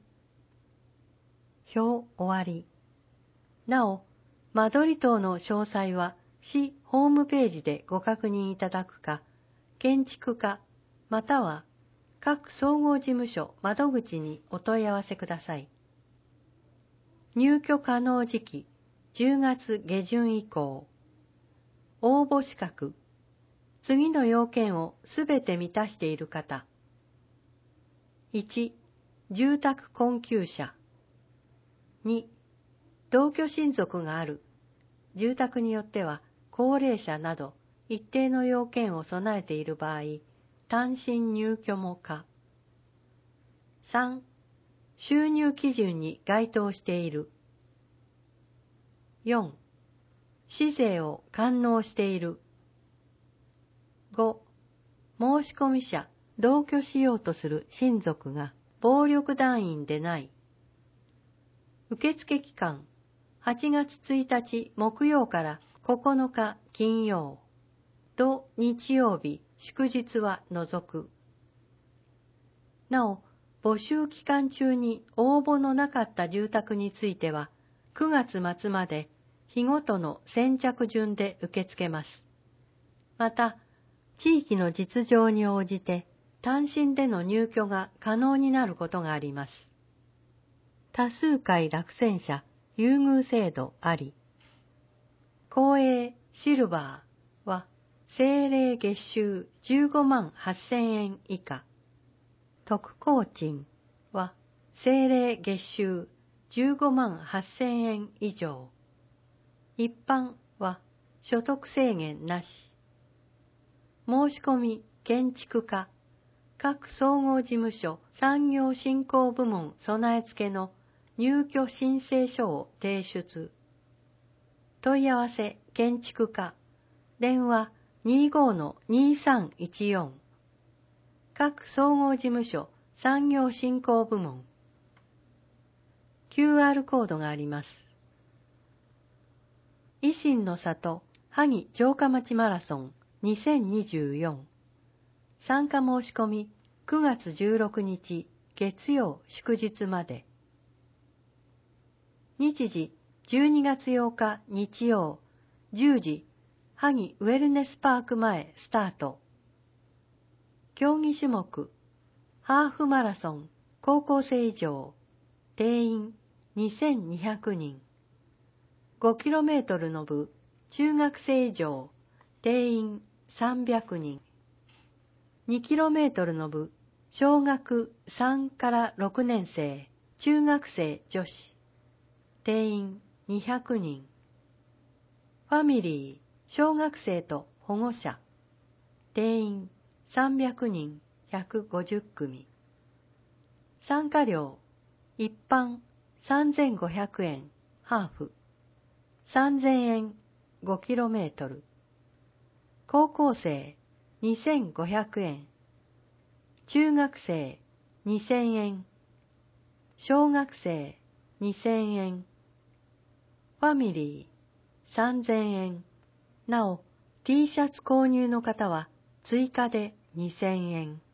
Speaker 2: 表終わり。なお、間取り等の詳細は市ホームページでご確認いただくか、建築課または各総合事務所窓口にお問い合わせください。入居可能時期じゅうがつげじゅん以降。応募資格、次の要件をすべて満たしている方。いち、住宅困窮者。に、同居親族がある。住宅によっては高齢者など一定の要件を備えている場合、単身入居も可。さん、収入基準に該当している。よん、市税を完納している。ご、申込者、同居しようとする親族が暴力団員でない。受付期間、はちがつついたち木曜からここのか金曜。土日曜日、祝日は除く。なお、募集期間中に応募のなかった住宅については、くがつまつまで日ごとの先着順で受け付けます。また、地域の実情に応じて単身での入居が可能になることがあります。多数回落選者優遇制度あり。光栄シルバーは政令月収じゅうごまんはっせんえん以下。特工賃は政令月収じゅうごまんはっせんえん以上。一般は所得制限なし。申し込み建築課、各総合事務所産業振興部門備え付けの入居申請書を提出。問い合わせ建築課、電話 にじゅうごのにさんいちよん。各総合事務所産業振興部門。キューアール コードがあります。維新の里萩城下町マラソンにせんにじゅうよん。参加申し込みくがつじゅうろくにち月曜祝日まで。日時じゅうにがつようか日曜じゅうじ、萩ウェルネスパーク前スタート。競技種目、ハーフマラソン、高校生以上、定員にせんにひゃくにん。ごキロメートルの部、中学生以上、定員さんびゃくにん。にキロメートルの部、小学さんからろくねん生、中学生女子、定員にひゃくにん。ファミリー、小学生と保護者、定員さんびゃくにんひゃくごじゅっくみ。参加料、一般さんぜんごひゃくえん、ハーフ、さんぜんえんごキロメートル。高校生にせんごひゃくえん、 中学生にせんえん、小学生にせんえん、ファミリーさんぜんえん、なお T シャツ購入の方は追加でにせんえん。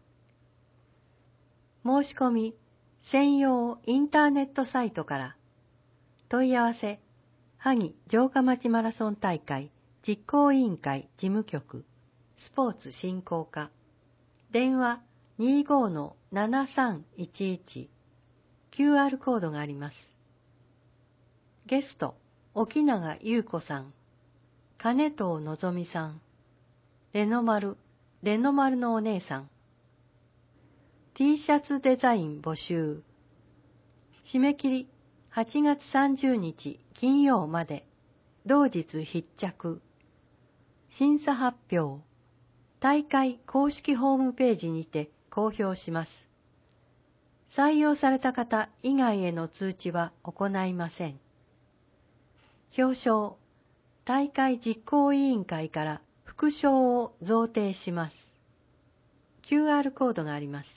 Speaker 2: 申し込み専用インターネットサイトから。問い合わせ萩城下町マラソン大会実行委員会事務局スポーツ振興課電話 にじゅうごのななさんいちいち キューアール コードがあります。ゲスト沖永優子さん、金藤のぞみさん、レノ丸レノ丸のお姉さん。 T シャツデザイン募集。締め切りはちがつさんじゅうにち金曜まで。同日必着。審査発表大会公式ホームページにて公表します。採用された方以外への通知は行いません。表彰大会実行委員会から副賞を贈呈します。キューアール コードがあります。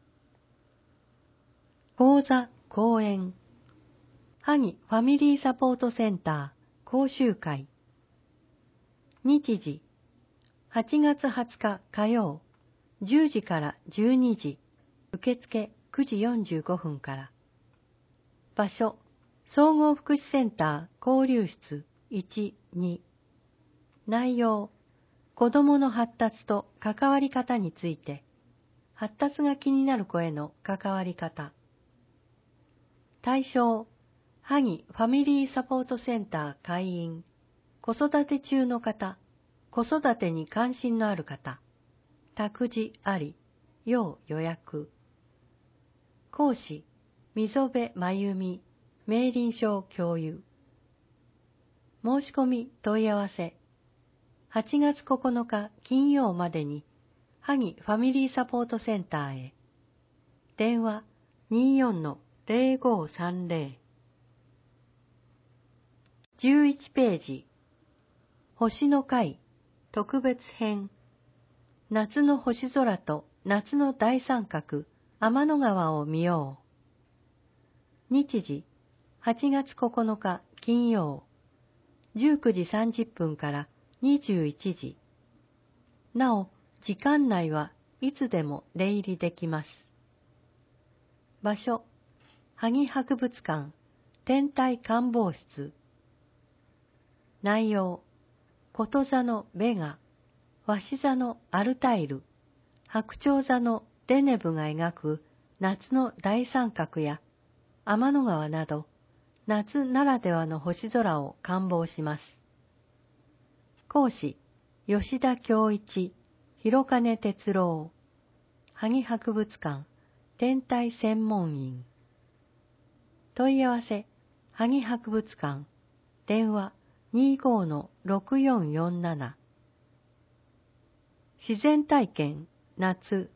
Speaker 2: 講座講演萩ファミリーサポートセンター講習会。日時はちがつはつか火曜じゅうじからじゅうにじ、受付くじよんじゅうごふんから。場所総合福祉センター交流室いち、に。内容子どもの発達と関わり方について。発達が気になる子への関わり方。対象萩ファミリーサポートセンター会員、子育て中の方、子育てに関心のある方、託児あり、要予約。講師、溝辺真由美、明倫小教諭。申し込み問い合わせ、はちがつここのか金曜までに、萩ファミリーサポートセンターへ。電話 にじゅうよんのぜろごさんぜろ。じゅういちページ、星の会特別編。夏の星空と夏の大三角、天の川を見よう。日時、はちがつここのか金曜、じゅうくじさんじゅっぷんからにじゅういちじ。なお、時間内はいつでも出入りできます。場所、萩博物館、天体観望室。内容、こと座のベガ、わし座のアルタイル、白鳥座のデネブが描く夏の大三角や天の川など、夏ならではの星空を観望します。講師、吉田恭一、広金哲郎、萩博物館、天体専門員。問い合わせ、萩博物館、電話 にじゅうごのろくよんよんなな。自然体験、夏。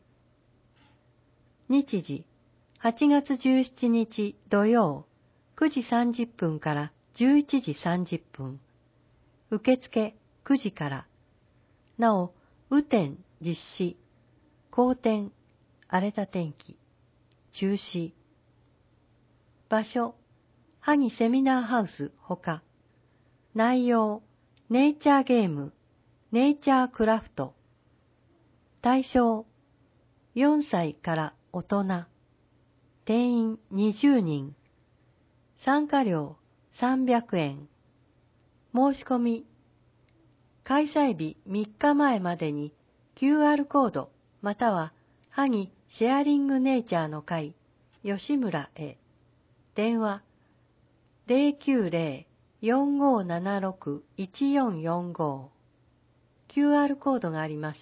Speaker 2: 日時、はちがつじゅうしちにち土曜、くじさんじゅっぷんからじゅういちじさんじゅっぷん。受付くじから。なお、雨天実施、好天、荒れた天気、中止。場所、萩セミナーハウスほか。内容、ネイチャーゲーム、ネイチャークラフト。対象、よんさいから大人。定員にじゅうにん。参加料さんびゃくえん。申し込み、開催日みっかまえまでに キューアール コードまたは萩シェアリングネイチャーの会吉村へ。電話 ゼロきゅうゼロ よんごななろく いちよんよんご。キューアール コードがあります。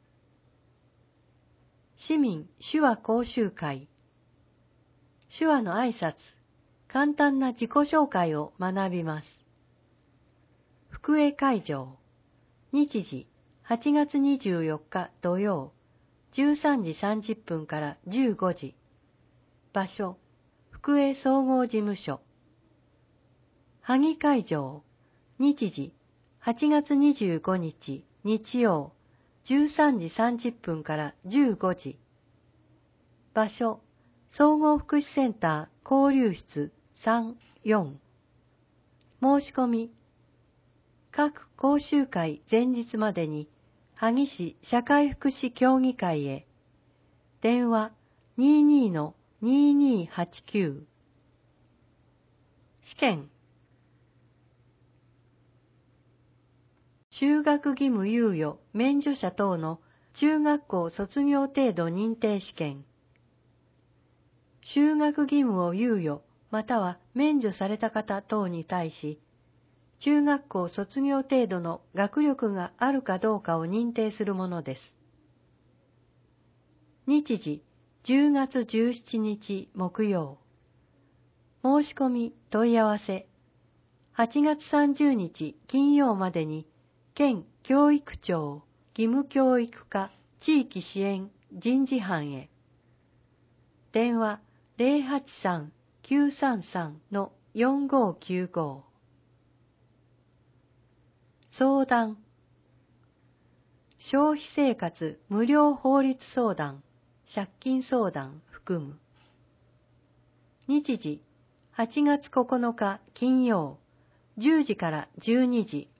Speaker 2: 市民手話講習会。手話の挨拶、簡単な自己紹介を学びます。福江会場。日時、はちがつにじゅうよっか土曜、じゅうさんじさんじゅっぷんからじゅうごじ。場所、福江総合事務所。萩会場。日時、はちがつにじゅうごにち日曜、じゅうさんじさんじゅっぷんからじゅうごじ。 場所、総合福祉センター交流室さん、よん。申し込み、各講習会前日までに、萩市社会福祉協議会へ、電話 にじゅうに の にじゅうに はちきゅう。試験、就学義務猶予免除者等の中学校卒業程度認定試験。就学義務を猶予または免除された方等に対し、中学校卒業程度の学力があるかどうかを認定するものです。日時、じゅうがつじゅうしちにち木曜。申し込み問い合わせ、はちがつさんじゅうにち金曜までに、県教育庁義務教育課地域支援人事班へ。電話 ゼロはちさん きゅうさんさん のよんごきゅうご。相談、消費生活無料法律相談、借金相談含む。日時、はちがつここのか金曜、じゅうじからじゅうにじ。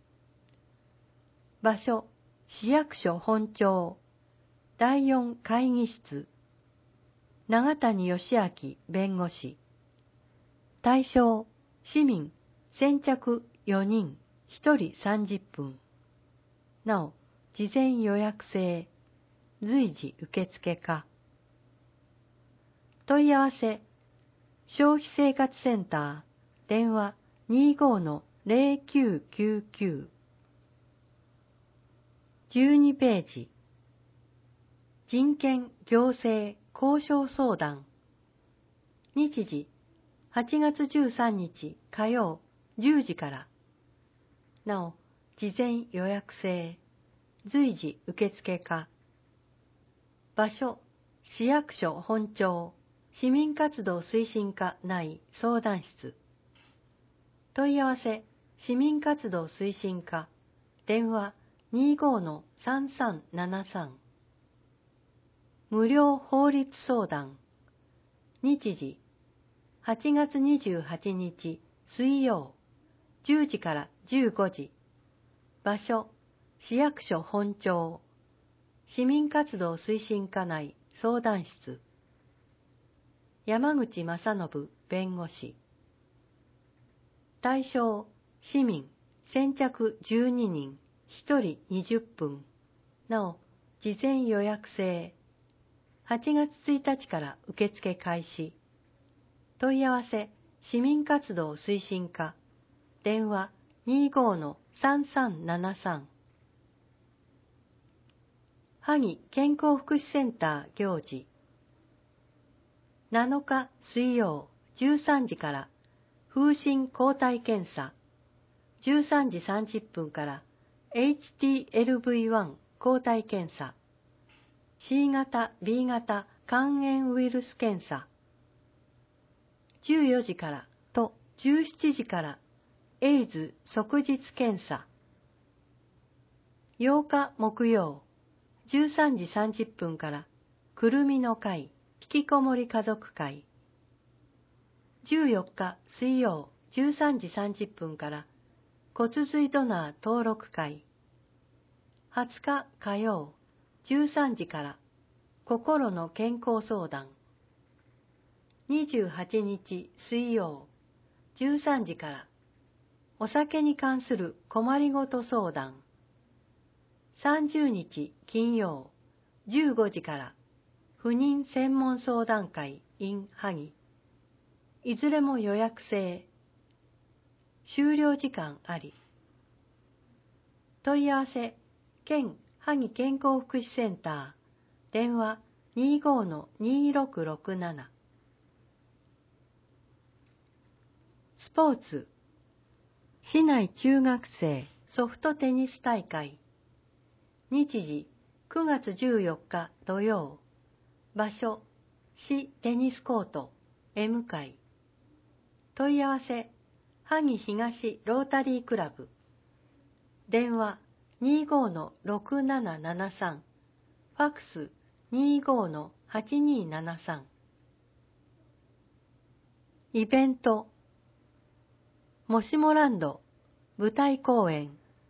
Speaker 2: 場所、市役所本庁、だいよん会議室、長谷義明弁護士。対象、市民、先着よにん、ひとりさんじゅっぷん。なお、事前予約制、随時受付可。問い合わせ、消費生活センター、電話 にじゅうご の ゼロきゅうきゅうきゅう。じゅうにページ。人権行政交渉相談。日時、はちがつじゅうさんにち火曜じゅうじから。なお、事前予約制、随時受付可。場所、市役所本庁、市民活動推進課内相談室。問い合わせ、市民活動推進課、電話 にじゅうご の さんさんななさん。無料法律相談。日時、はちがつにじゅうはちにち水曜、じゅうじからじゅうごじ。場所、市役所本庁、市民活動推進課内相談室。山口正信弁護士。対象、市民、先着じゅうににん、ひとりにじゅっぷん。なお、事前予約制。はちがつついたちから受付開始。問い合わせ、市民活動推進課。電話 にじゅうご の さんさんななさん。萩健康福祉センター行事。なのか水曜じゅうさんじから風疹抗体検査。じゅうさんじさんじゅっぷんから エイチティーエルブイワン 抗体検査。C 型、B 型肝炎ウイルス検査。じゅうよじからとじゅうしちじからエイズ即日検査。ようか木曜、じゅうさんじさんじゅっぷんからくるみの会、ひきこもり家族会。じゅうよっか水曜、じゅうさんじさんじゅっぷんから骨髄ドナー登録会。はつか火曜、じゅうさんじから心の健康相談。にじゅうはちにち水曜、じゅうさんじからお酒に関する困りごと相談。さんじゅうにち金曜、じゅうごじから不妊専門相談会 in 萩。いずれも予約制。終了時間あり。問い合わせ、県萩健康福祉センター、電話 にじゅうご の にろくろくなな。スポーツ、市内中学生ソフトテニス大会。日時、くがつじゅうよっか土曜。場所、市テニスコート M 会。問い合わせ、萩東ロータリークラブ。電話 にじゅうご の ろくななななさん。ファックス にじゅうご のはちにーななさん。イベントもしもランド舞台公演。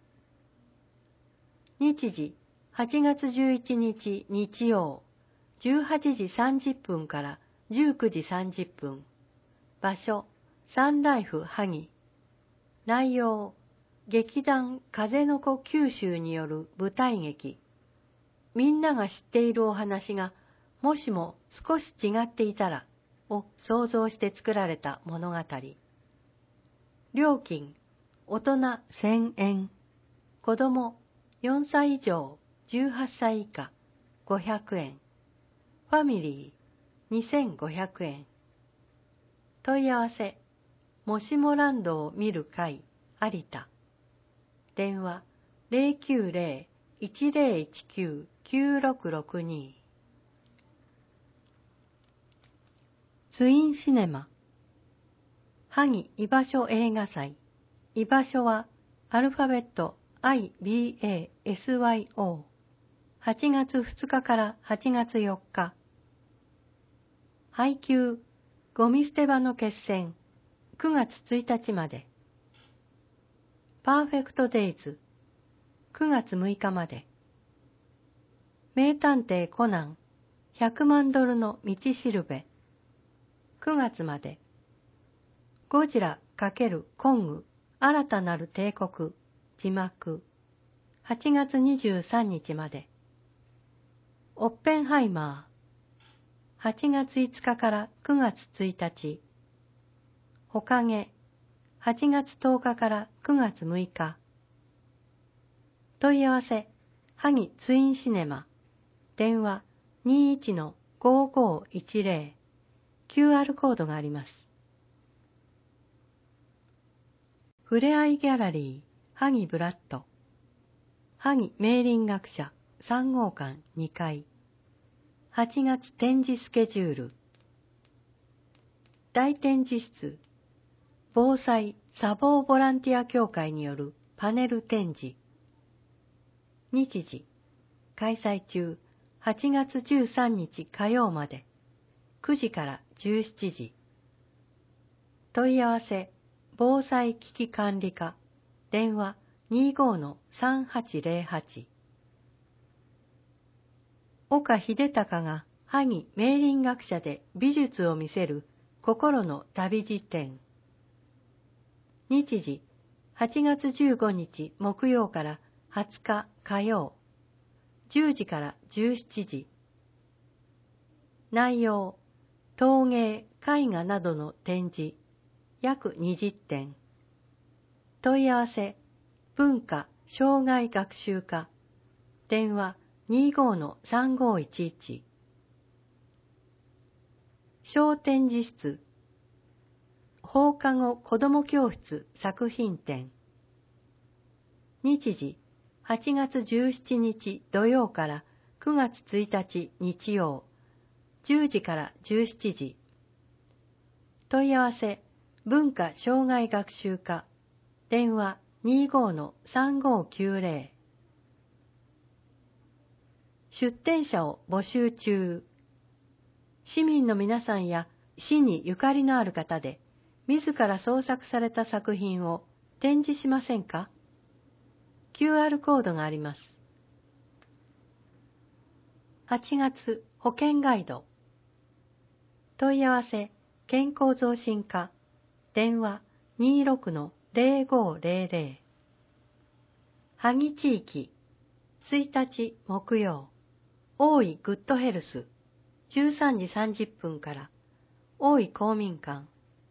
Speaker 2: 日時はちがつじゅういちにち日曜じゅうはちじさんじゅっぷんからじゅうくじさんじゅっぷん。場所サンライフ萩。内容劇団風の子九州による舞台劇。みんなが知っているお話がもしも少し違っていたらを想像して作られた物語。料金大人せんえん、子供よんさい以上じゅうはっさい以下ごひゃくえん、ファミリーにせんごひゃくえん。問い合わせもしもランドを見る会有田。電話 ゼロきゅうゼロ いちゼロいちきゅう きゅうろくろくに。ツインシネマ萩居場所映画祭。居場所はアルファベット アイビーエーエスワイオー。はちがつふつかからはちがつよっか。配給ゴミ捨て場の決戦くがつついたちまで。パーフェクトデイズくがつむいかまで。名探偵コナンひゃくまんドルの道しるべくがつまで。ゴジラ×コング新たなる帝国字幕はちがつにじゅうさんにちまで。オッペンハイマーはちがついつかからくがつついたち。ほかげはちがつとおかからくがつむいか。問い合わせ萩ツインシネマ。電話 にじゅういちのごーごーいちゼロ。キューアール コードがあります。ふれあいギャラリー萩ブラッド。萩明林学者さんごうかんにかい。はちがつ展示スケジュール。大展示室防災砂防ボランティア協会によるパネル展示。日時開催中はちがつじゅうさんにち火曜までくじからじゅうしちじ。問い合わせ防災危機管理課電話 にじゅうごのさんはちゼロはち。岡秀隆が萩明林学者で美術を見せる心の旅事典。日時はちがつじゅうごにち木曜からはつか火曜じゅうじからじゅうしちじ。内容陶芸、絵画などの展示約にじゅってん。問い合わせ文化障害学習課電話 にじゅうごのさんごーいちいち。小展示室放課後子ども教室作品展。日時はちがつじゅうしちにち土曜からくがつついたち日曜じゅうじからじゅうしちじ。問い合わせ文化障害学習課電話 にじゅうごのさんごーきゅうゼロ。出展者を募集中。市民の皆さんや市にゆかりのある方で自ら創作された作品を展示しませんか？ キューアール コードがあります。はちがつ保険ガイド。問い合わせ健康増進課電話 にじゅうろくのゼロごーゼロゼロ。萩地域ついたち木曜大井グッドヘルスじゅうさんじさんじゅっぷんから大井公民館。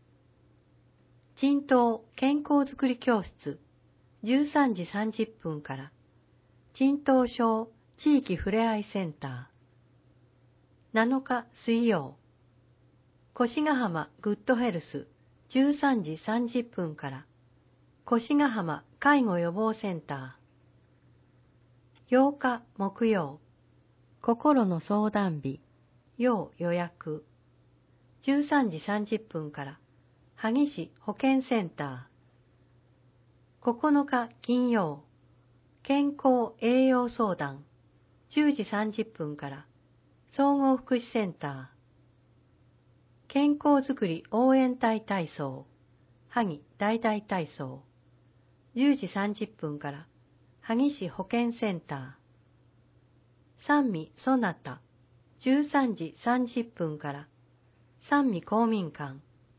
Speaker 2: 鎮東健康づくり教室じゅうさんじさんじゅっぷんから鎮東小地域ふれあいセンター。なのか水曜越ヶ浜グッドヘルスじゅうさんじさんじゅっぷんから越ヶ浜介護予防センター。ようか木曜心の相談日要予約じゅうさんじさんじゅっぷんから萩市保健センター。ここのか金曜健康栄養相談じゅうじさんじゅっぷんから総合福祉センター、健康づくり応援隊体操、萩大々体操、じゅうじさんじゅっぷんから萩市保健センター、三味そなた、じゅうさんじさんじゅっぷんから三味公民館、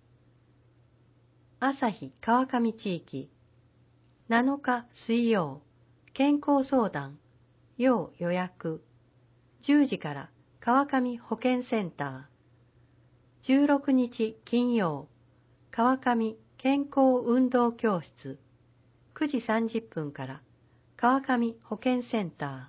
Speaker 2: 朝日川上地域、なのか水曜、健康相談、要予約、じゅうじから川上保健センター、じゅうろくにち金曜、川上健康運動教室、くじさんじゅっぷんから川上保健センタ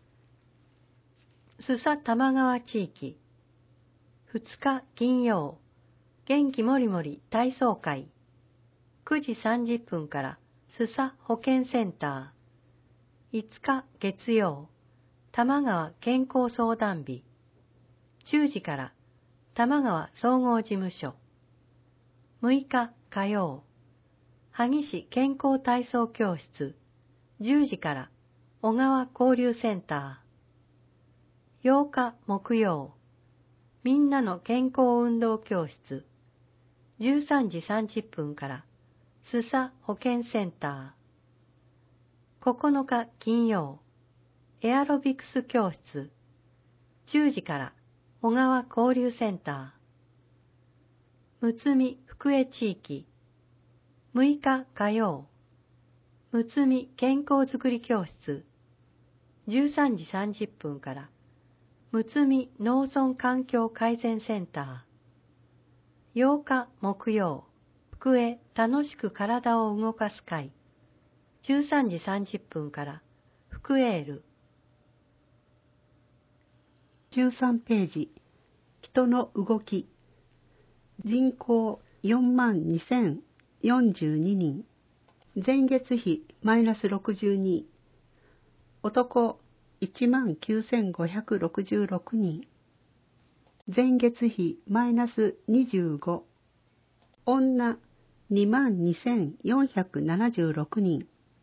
Speaker 2: ー、須佐玉川地域、ふつか金曜、元気もりもり体操会、くじさんじゅっぷんから須佐保健センター、いつか月曜、玉川健康相談日、じゅうじから玉川総合事務所、むいか火曜、萩市健康体操教室、じゅうじから小川交流センター、ようか木曜、みんなの健康運動教室、じゅうさんじさんじゅっぷんから須佐保健センター、ここのか金曜、エアロビクス教室、じゅうじから小川交流センター、むつみ福江地域、むいか火曜、むつみ健康づくり教室、じゅうさんじさんじゅっぷんからむつみ農村環境改善センター、ようか木曜、福江楽しく体を動かす会、じゅうさんじさんじゅっぷんから福エール。
Speaker 3: じゅうさんページ、人の動き、人口よんまんにせんよんじゅうににん、前月比マイナスろくじゅうに、男いちまんきゅうせんごひゃくろくじゅうろくにん、前月比マイナスにじゅうご、女にまんにせんよんひゃくななじゅうろくにん、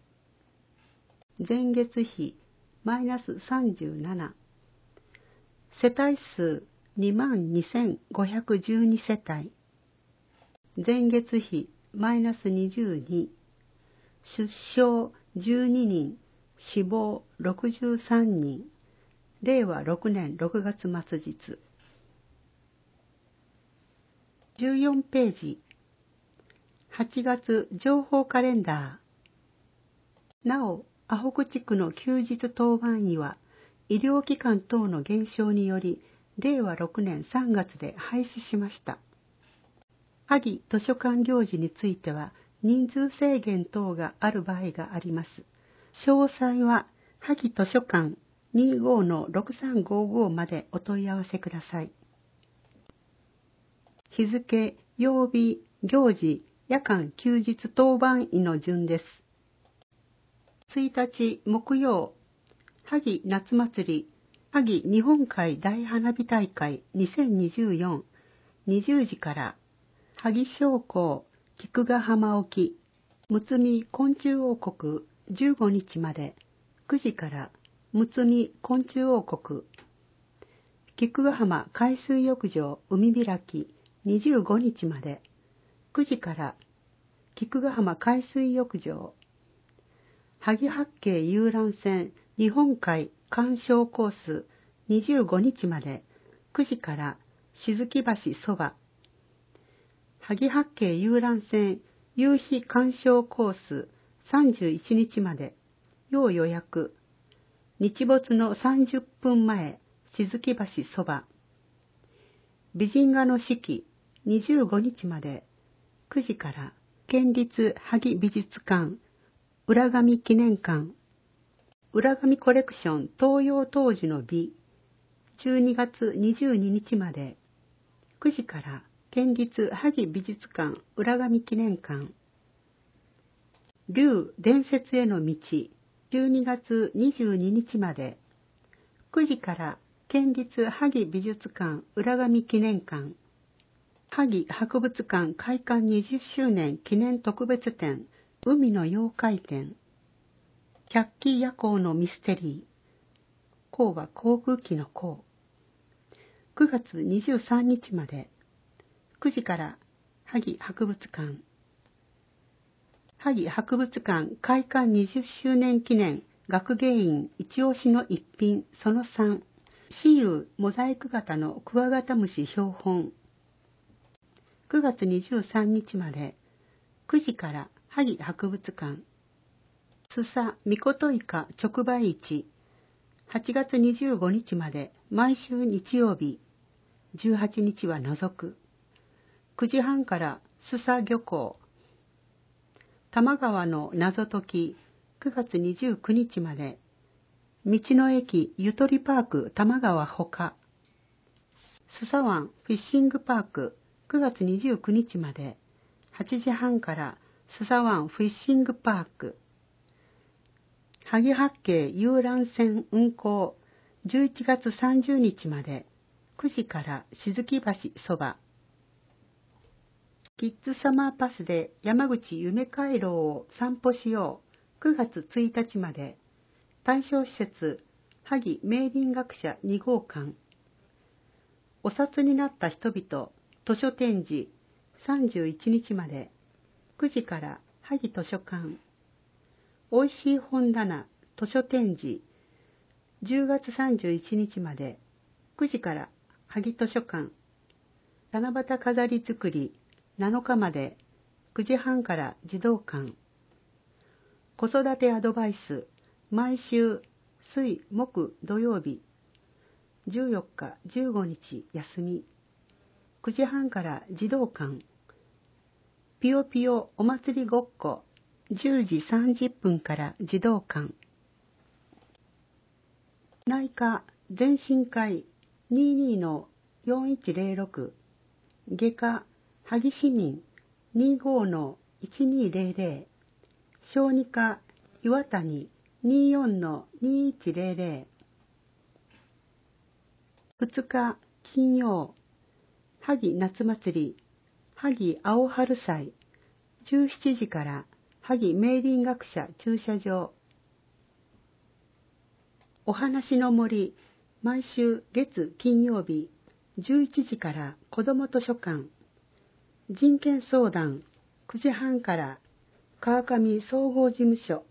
Speaker 3: 前月比マイナスさんじゅうなな、世帯数にまんにせんごひゃくじゅうに世帯、前月比マイナスにじゅうに、出生じゅうににん、死亡ろくじゅうさんにん、れいわろくねんろくがつ末日。じゅうよんページ、はちがつ情報カレンダー。なお、阿北地区の休日当番医は、医療機関等の減少により、れいわろくねんさんがつで廃止しました。萩図書館行事については、人数制限等がある場合があります。詳細は、萩図書館 にじゅうごのろくさんごご までお問い合わせください。日付、曜日、行事、夜間休日当番医の順です。ついたち木曜、萩夏祭り、萩日本海大花火大会にせんにじゅうよん、にじゅうじから、萩商工、菊ヶ浜沖、むつみ昆虫王国じゅうごにちまで、くじから、むつみ昆虫王国、菊ヶ浜海水浴場海開きにじゅうごにちまで、くじから、菊ヶ浜海水浴場、萩八景遊覧船日本海鑑賞コースにじゅうごにちまで、くじから静木橋そば、萩八景遊覧船夕日鑑賞コースさんじゅういちにちまで、要予約、日没のさんじゅっぷんまえ、静木橋そば、美人画の式にじゅうごにちまで、くじから、県立萩美術館、浦上記念館、浦上コレクション東洋当時の美、じゅうにがつにじゅうににちまで、くじから、県立萩美術館浦上記念館、竜伝説への道、じゅうにがつにじゅうににちまで、くじから県立萩美術館浦上記念館、萩博物館開館にじゅっしゅうねん記念特別展海の妖怪展、百鬼夜行のミステリー、航は航空機の航、 くがつにじゅうさんにちまで、くじから萩博物館。萩博物館開館にじゅっしゅうねん記念学芸員一押しの一品そのさん、雌雄モザイク型のクワガタムシ標本。くがつにじゅうさんにちまで、くじから萩博物館。スサミコトイカ直売市、はちがつにじゅうごにちまで毎週日曜日、じゅうはちにちは除く。くじはんからスサ漁港。多摩川の謎解き、くがつにじゅうくにちまで、道の駅ゆとりパーク多摩川ほか。スサ湾フィッシングパーク、くがつにじゅうくにちまで、はちじはんからスサ湾フィッシングパーク。萩八景遊覧船運行、じゅういちがつさんじゅうにちまで、くじから静木橋そば。キッズサマーパスで山口夢回廊を散歩しよう、くがつついたちまで、対象施設、萩明林学者にごうかん。お札になった人々、図書展示、さんじゅういちにちまで、くじから萩図書館。おいしい本棚、図書展示、じゅうがつさんじゅういちにちまで、くじから萩図書館。七夕飾り作り、なのかまで、くじはんから児童館。子育てアドバイス、毎週、水、木、土曜日、じゅうよっか、じゅうごにち休み。くじはんから児童館。ぴよぴよお祭りごっこ、じゅうじさんじゅっぷんから児童館。内科全身会 にじゅうにのよんいちゼロろく、外科萩市民 にじゅうごのいちにゼロゼロ、小児科岩谷 にじゅうよんのにいちゼロゼロ。ふつか金曜、萩夏祭り、萩青春祭、じゅうしちじから萩明林学者駐車場。お話の森、毎週月金曜日、じゅういちじから子ども図書館。人権相談、くじはんから川上総合事務所。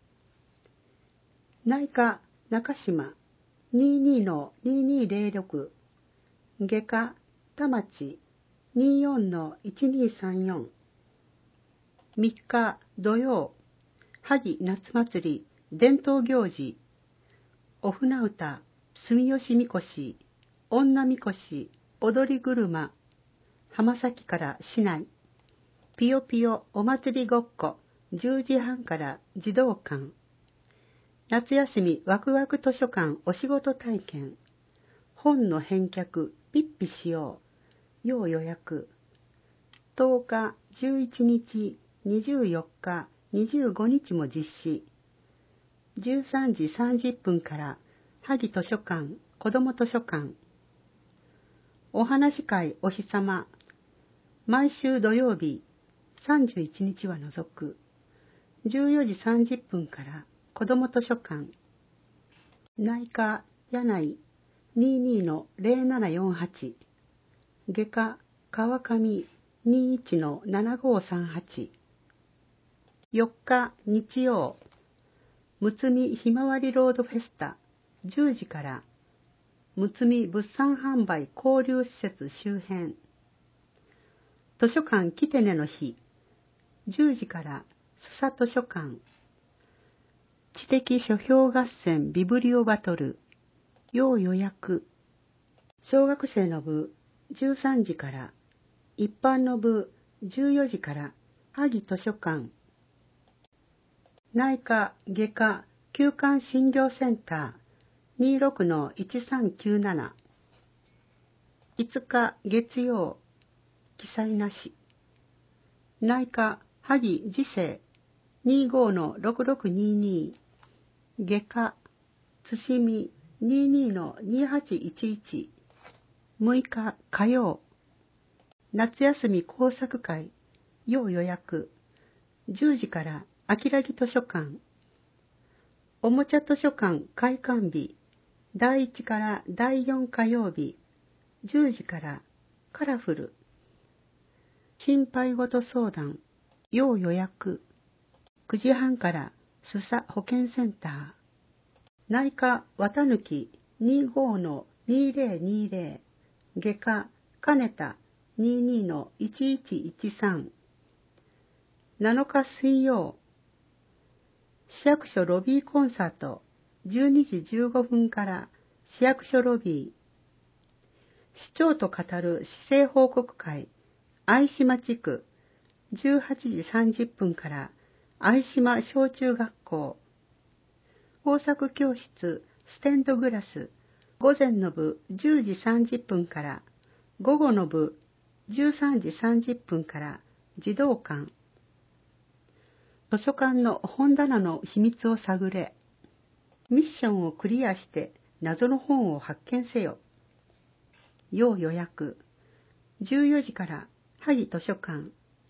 Speaker 3: 内科中島 にじゅうにのにじゅうにゼロろく、外科田町 にじゅうよんのいちにさんよん。みっか土曜、萩夏祭り伝統行事、お船歌、住吉みこし、女みこし、踊り車、浜崎から市内。ぴよぴよお祭りごっこ、じゅうじはんから児童館。夏休みワクワク図書館お仕事体験。本の返却、ピッピしよう。要予約。とおか、じゅういちにち、にじゅうよっか、にじゅうごにちも実施。じゅうさんじさんじゅっぷんから萩図書館、子ども図書館。お話会お日様。毎週土曜日、さんじゅういちにちは除く。じゅうよじさんじゅっぷんから子ども図書館。内科柳 にじゅうにのゼロななよんはち。外科川上 にじゅういちのななごさんはち。よっか日曜、むつみひまわりロードフェスタ、じゅうじからむつみ物産販売交流施設周辺。図書館キテネの日、じゅうじからスサ図書館。知的書評合戦ビブリオバトル、要予約。小学生の部じゅうさんじから、一般の部じゅうよじから萩図書館。内科外科休館診療センター にじゅうろくのいちさんきゅうなな。いつか月曜、記載なし。内科萩次世 にじゅうごのろくろくにに。外科津市見 にじゅうにのにはちいちいち。むいか火曜、夏休み工作会、要予約。じゅうじから秋良木図書館。おもちゃ図書館開館日、だいいちからだいよん火曜日、 じゅうじからカラフル。心配事相談、要予約。くじはんから須佐保健センター。内科綿抜 にじゅうごのにせんにじゅう。外科金田 にじゅうにのいちいちいちさん。なのか水曜、市役所ロビーコンサートじゅうにじじゅうごふんから市役所ロビー。市長と語る市政報告会、相島地区じゅうはちじさんじゅっぷんから相島小中学校。工作教室ステンドグラス、午前の部じゅうじさんじゅっぷんから午後の部じゅうさんじさんじゅっぷんから児童館。図書館の本棚の秘密を探れ。ミッションをクリアして謎の本を発見せよ。要予約。じゅうよじから萩図書館。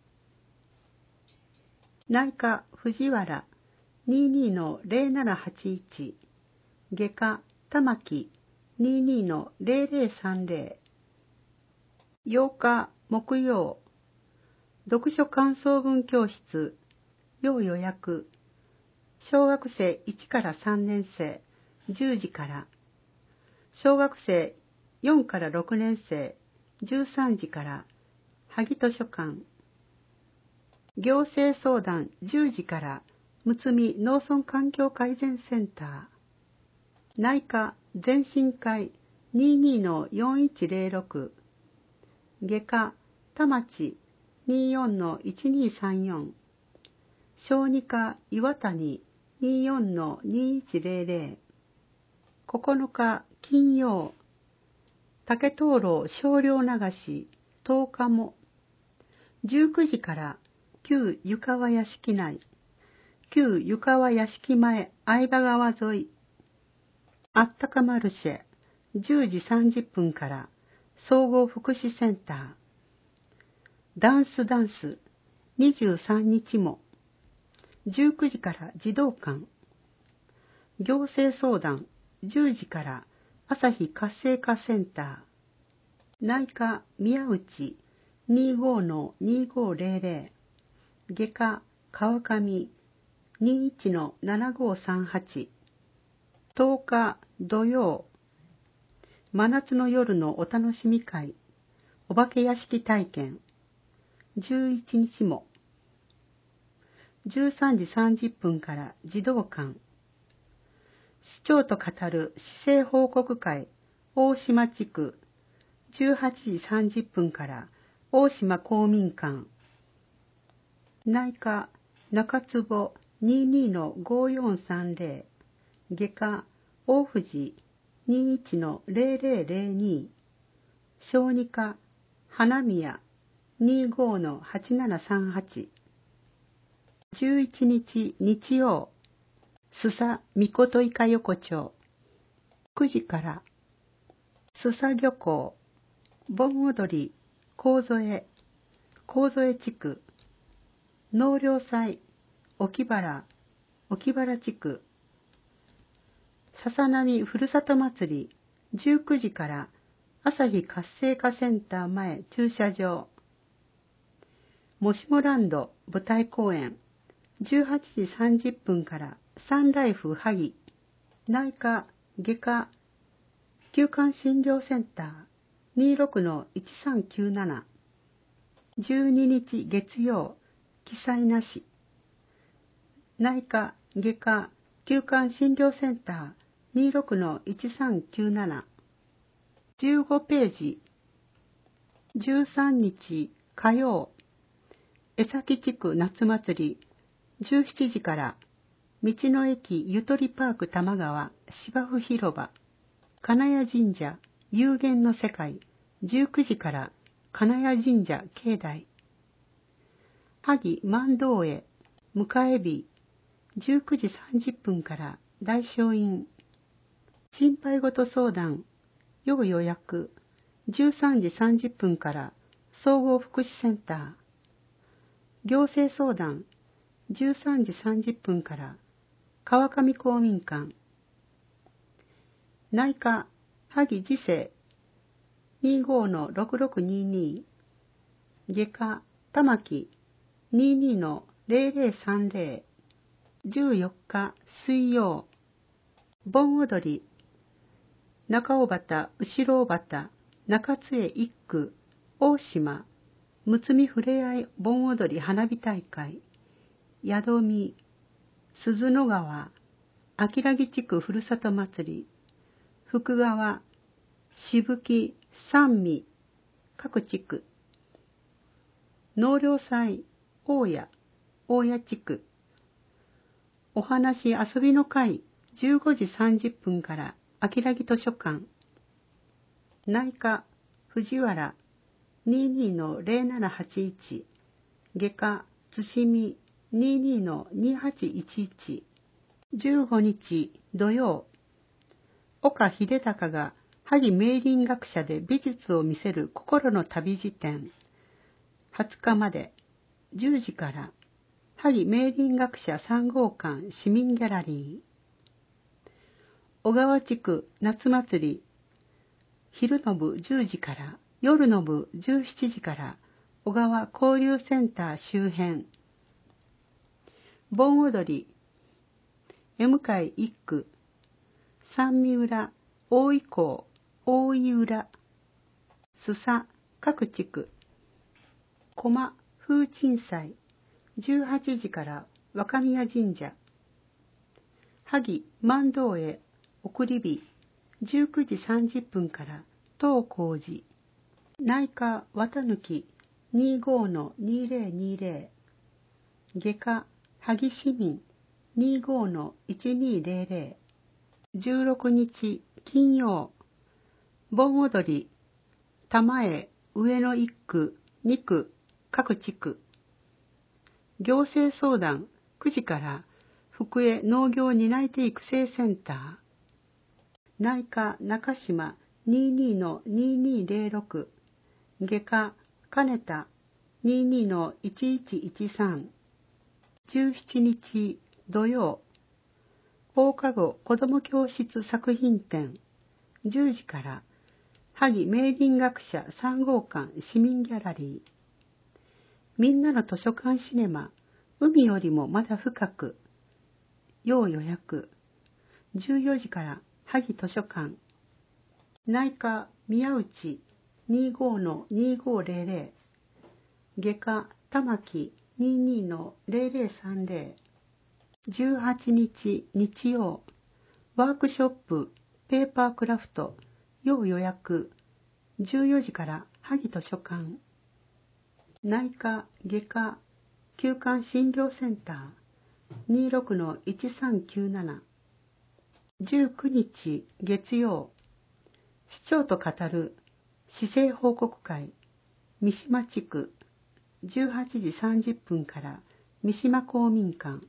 Speaker 3: 内科藤原 にじゅうにのぜろななはちいち。外科玉木 にじゅうにのぜろぜろさんぜろ。ようか木曜、読書感想文教室、要予約。小学生いちからさんねん生じゅうじから、小学生よんからろくねん生じゅうさんじから、萩図書館。行政相談じゅうじから、むつみ農村環境改善センター。内科全身会 にじゅうにのよんいちぜろろく。外科田町 にじゅうよんのいちにさんよん。小児科岩谷 にじゅうよんのにいちぜろぜろ。ここのか金曜、竹灯籠少量流しとおかも。じゅうくじから旧湯川屋敷内、旧湯川屋敷前相場川沿い。あったかマルシェじゅうじさんじゅっぷんから総合福祉センター。ダンスダンスにじゅうさんにちもじゅうくじから児童館。行政相談じゅうじから朝日活性化センター。内科宮内 にじゅうごのにじゅうごぜろぜろ。外科川上 にじゅういちのななごさんはち。とおか土曜、真夏の夜のお楽しみ会、お化け屋敷体験。じゅういちにちもじゅうさんじさんじゅっぷんから児童館。市長と語る市政報告会、大島地区じゅうはちじさんじゅっぷんから大島公民館。内科中坪 にじゅうにのごよんさんぜろ。外科大藤 にじゅういちのぜろぜろぜろに。小児科花宮 にじゅうごのはちななさんはち。じゅういちにち日曜、須佐みこといか横丁。くじから須佐漁港、盆踊り、神添、神添地区。納涼祭、沖原、沖原地区。笹波ふるさと祭り、じゅうくじから朝日活性化センター前駐車場。もしもランド舞台公演、じゅうはちじさんじゅっぷんからサンライフ萩。内科外科休館診療センター にじゅうろくのいちさんきゅうなな。じゅうににち月曜、記載なし。内科外科休館診療センター にじゅうろくのいちさんきゅうなな。じゅうごページ。じゅうさんにち火曜、江崎地区夏祭り、じゅうしちじから道の駅ゆとりパーク玉川芝生広場。金谷神社有限の世界、じゅうくじから金谷神社境内。萩万道へ迎え日、じゅうくじさんじゅっぷんから大正院。心配事相談、要予約、じゅうさんじさんじゅっぷんから総合福祉センター。行政相談、じゅうさんじさんじゅっぷんから川上公民館。内科萩次世にじゅうごのろくろくにに、外科玉木にじゅうにのゼロゼロさんゼロ、じゅうよっか水曜、盆踊り、中尾端、後ろ尾端、中津江一区、大島、むつみふれあい盆踊り花火大会、宿見、鈴野川、秋良木地区ふるさと祭り、福川、しぶき、三味、各地区、納涼祭、大谷、大谷地区、お話遊びの会、じゅうごじさんじゅっぷんから秋良木図書館、内科、藤原、にじゅうにのゼロななはちいち、外科、津見、にじゅうにのにはちいちいち、じゅうごにち土曜、岡秀隆が萩明倫学者で美術を見せる心の旅辞典、はつかまでじゅうじから萩明倫学者さん号館市民ギャラリー、小川地区夏祭り、昼の部じゅうじから夜の部じゅうしちじから小川交流センター周辺、盆踊り、江向一区、三味浦、大井港、大井浦、須佐、各地区、駒、風鎮祭、じゅうはちじから若宮神社、萩、万道へ、送り火、じゅうくじさんじゅっぷんから東光寺、内科、綿貫、にじゅうごのにせんにじゅう、外科、萩市民、にじゅうごのいちにーぜろぜろ、じゅうろくにち金曜、盆踊り、玉江、上野一区、二区、各地区、行政相談くじから福江農業担い手育成センター、内科中島にじゅうにのににーぜろろく、外科金田にじゅうにのいちいちいちさん、じゅうしちにち土曜、放課後子ども教室作品展、じゅうじから萩明倫学者さん号館市民ギャラリー、みんなの図書館シネマ、海よりもまだ深く、要予約、じゅうよじから萩図書館、内科宮内にじゅうごのにごぜろぜろ、外科玉木にじゅうにのゼロゼロさんゼロ、じゅうはちにち日曜、ワークショップペーパークラフト、要予約、じゅうよじから萩図書館、内科外科休館診療センター、にじゅうろくのいちさんきゅうなな、じゅうくにち月曜、市長と語る市政報告会、三島地区、じゅうはちじさんじゅっぷんから三島公民館、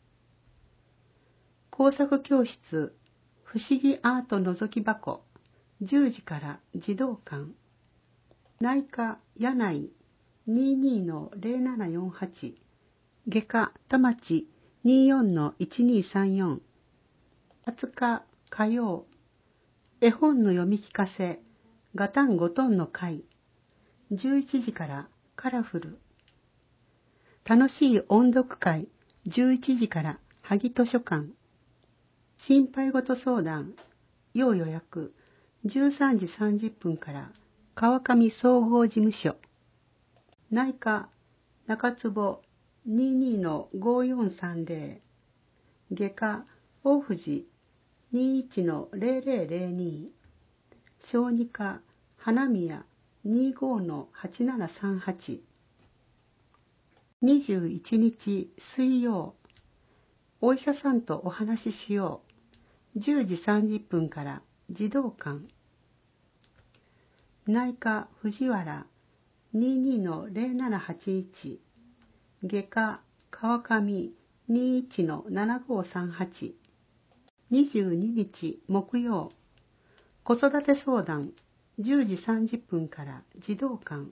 Speaker 3: 工作教室不思議アートのぞき箱、じゅうじから児童館、内科柳井にじゅうにのゼロななよんはち、外科田町にじゅうよんのいちにさんよん、はつか火曜、絵本の読み聞かせガタンゴトンの会、じゅういちじからカラフル、楽しい音読会じゅういちじから萩図書館、心配事相談要予約じゅうさんじさんじゅっぷんから川上総合事務所、内科中坪にじゅうにのごよんさんゼロ、外科大藤にじゅういちのゼロゼロゼロに、小児科花宮にじゅうごのはちななさんはち、にじゅういちにち水曜、お医者さんとお話ししよう、じゅうじさんじゅっぷんから児童館、内科藤原にじゅうにのゼロななはちいち、外科川上にじゅういちのななごさんはち、にじゅうににち木曜、子育て相談じゅうじさんじゅっぷんから児童館、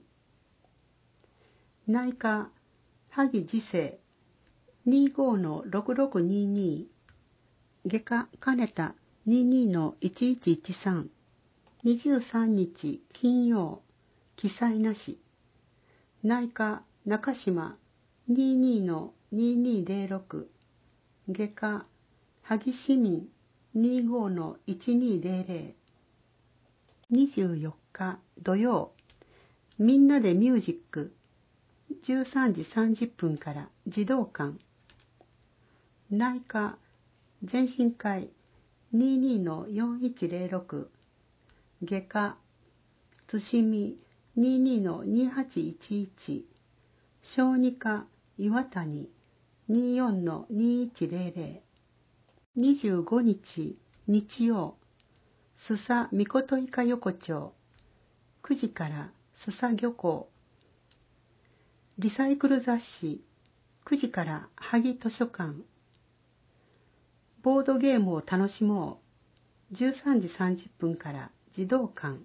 Speaker 3: 内科萩次世にじゅうごのろくろくにに、外科金田にじゅうにのいちいちいちさん、 にじゅうさんにち金曜、記載なし。内科中島 にじゅうにのにじゅうにゼロろく、外科萩市民 にじゅうごのいちにゼロゼロ。にじゅうよっか土曜、みんなでミュージックじゅうさんじさんじゅっぷんから児童館。内科全身会 にじゅうにのよんいちゼロろく、外科津島 にじゅうにのにはちいちいち、小児科岩谷 にじゅうよんのにいちゼロゼロ。にじゅうごにち日曜、須佐みこといか横丁くじから須佐漁港。リサイクル雑誌くじから萩図書館。ボードゲームを楽しもうじゅうさんじさんじゅっぷんから児童館。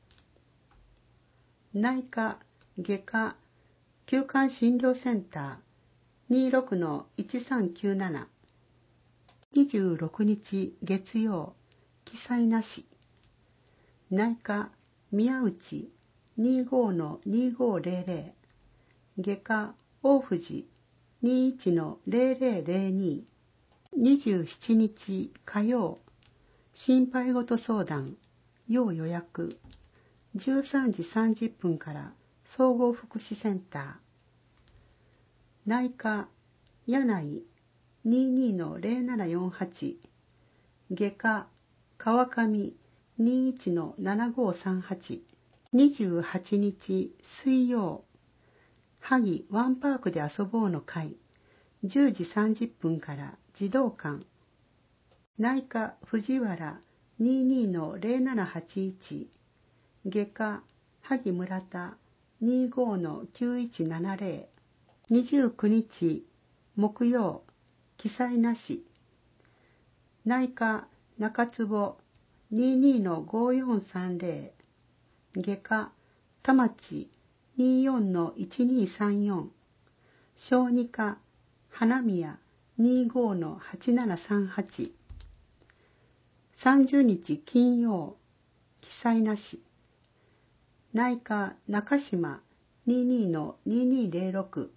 Speaker 3: 内科外科休館診療センター にじゅうろくのいちさんきゅうなな。にじゅうろくにち月曜、記載なし。内科宮内 にじゅうごのにじゅうごゼロゼロ、外科大藤 にじゅういちのゼロゼロゼロに。にじゅうしちにち火曜、心配事相談要予約じゅうさんじさんじゅっぷんから総合福祉センター。内科柳井 にじゅうにのゼロななよんはち、外科川上 にじゅういちのななごさんはち。にじゅうはちにち水曜、萩ワンパークで遊ぼうの会じゅうじさんじゅっぷんから児童館。内科藤原 にじゅうにのゼロななはちいち、外科萩村田 にじゅうごのきゅういちななゼロ。にじゅうくにち木曜、記載なし。内科中坪 にじゅうにのごよんさんゼロ、外科田町 にじゅうよんのいちにさんよん、小児科花宮 にじゅうごのはちななさんはち。さんじゅうにち金曜、記載なし。内科中島 にじゅうにのにじゅうにゼロろく、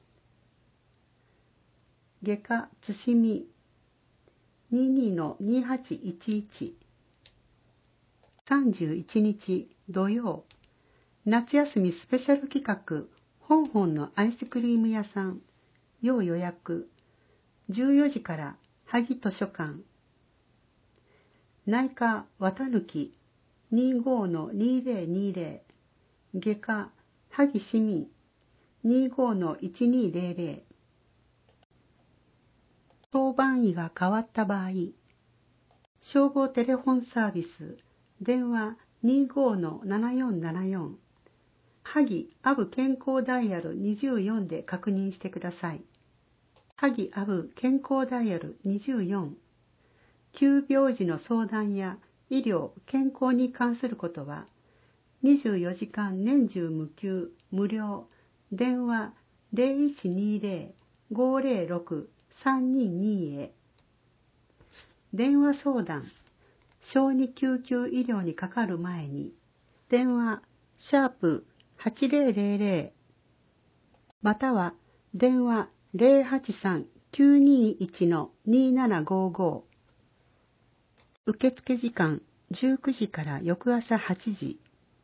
Speaker 3: 外科津島 にじゅうにのにはちいちいち。さんじゅういちにち土曜、夏休みスペシャル企画本本のアイスクリーム屋さん要予約じゅうよじから萩図書館。内科綿抜 にじゅうごのにゼロにゼロ、外科萩市民 にじゅうごのいちにゼロゼロ。当番医が変わった場合、消防テレフォンサービス電話 にじゅうごのななよんななよん、萩アブ健康ダイヤルにじゅうよんで確認してください。萩アブ健康ダイヤルにじゅうよん。急病時の相談や医療・健康に関することはにじゅうよじかん年中無休無料。電話 ゼロいちにゼロ ごゼロろく さんにに へ。電話相談小児救急医療にかかる前に電話シャープはちゼロゼロゼロまたは電話 ゼロはちさん きゅうにいちのにななごご。受付時間じゅうくじから翌朝はちじ。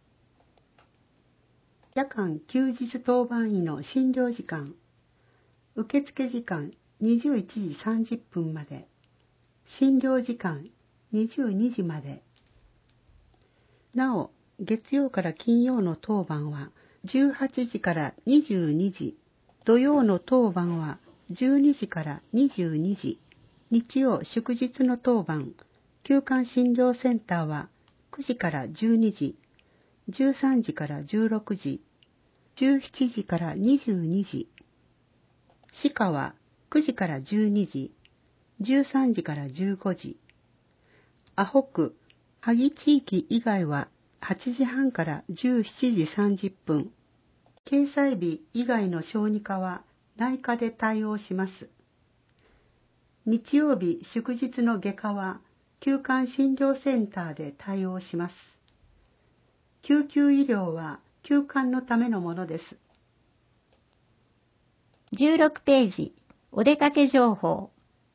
Speaker 3: 夜間休日当番医の診療時間受付時間にじゅういちじさんじゅっぷんまで、診療時間にじゅうにじまで。なお、月曜から金曜の当番はじゅうはちじからにじゅうにじ、土曜の当番はじゅうにじからにじゅうにじ、日曜祝日の当番、休館診療センターはくじからじゅうにじ、じゅうさんじからじゅうろくじ、じゅうしちじからにじゅうにじ。歯科はくじからじゅうにじ、じゅうさんじからじゅうごじ。アホ区、萩地域以外ははちじはんからじゅうしちじさんじゅっぷん。掲載日以外の小児科は内科で対応します。日曜日祝日の外科は休館診療センターで対応します。 救急医療は急患のためのものです。
Speaker 4: じゅうろくページ、お出かけ情報。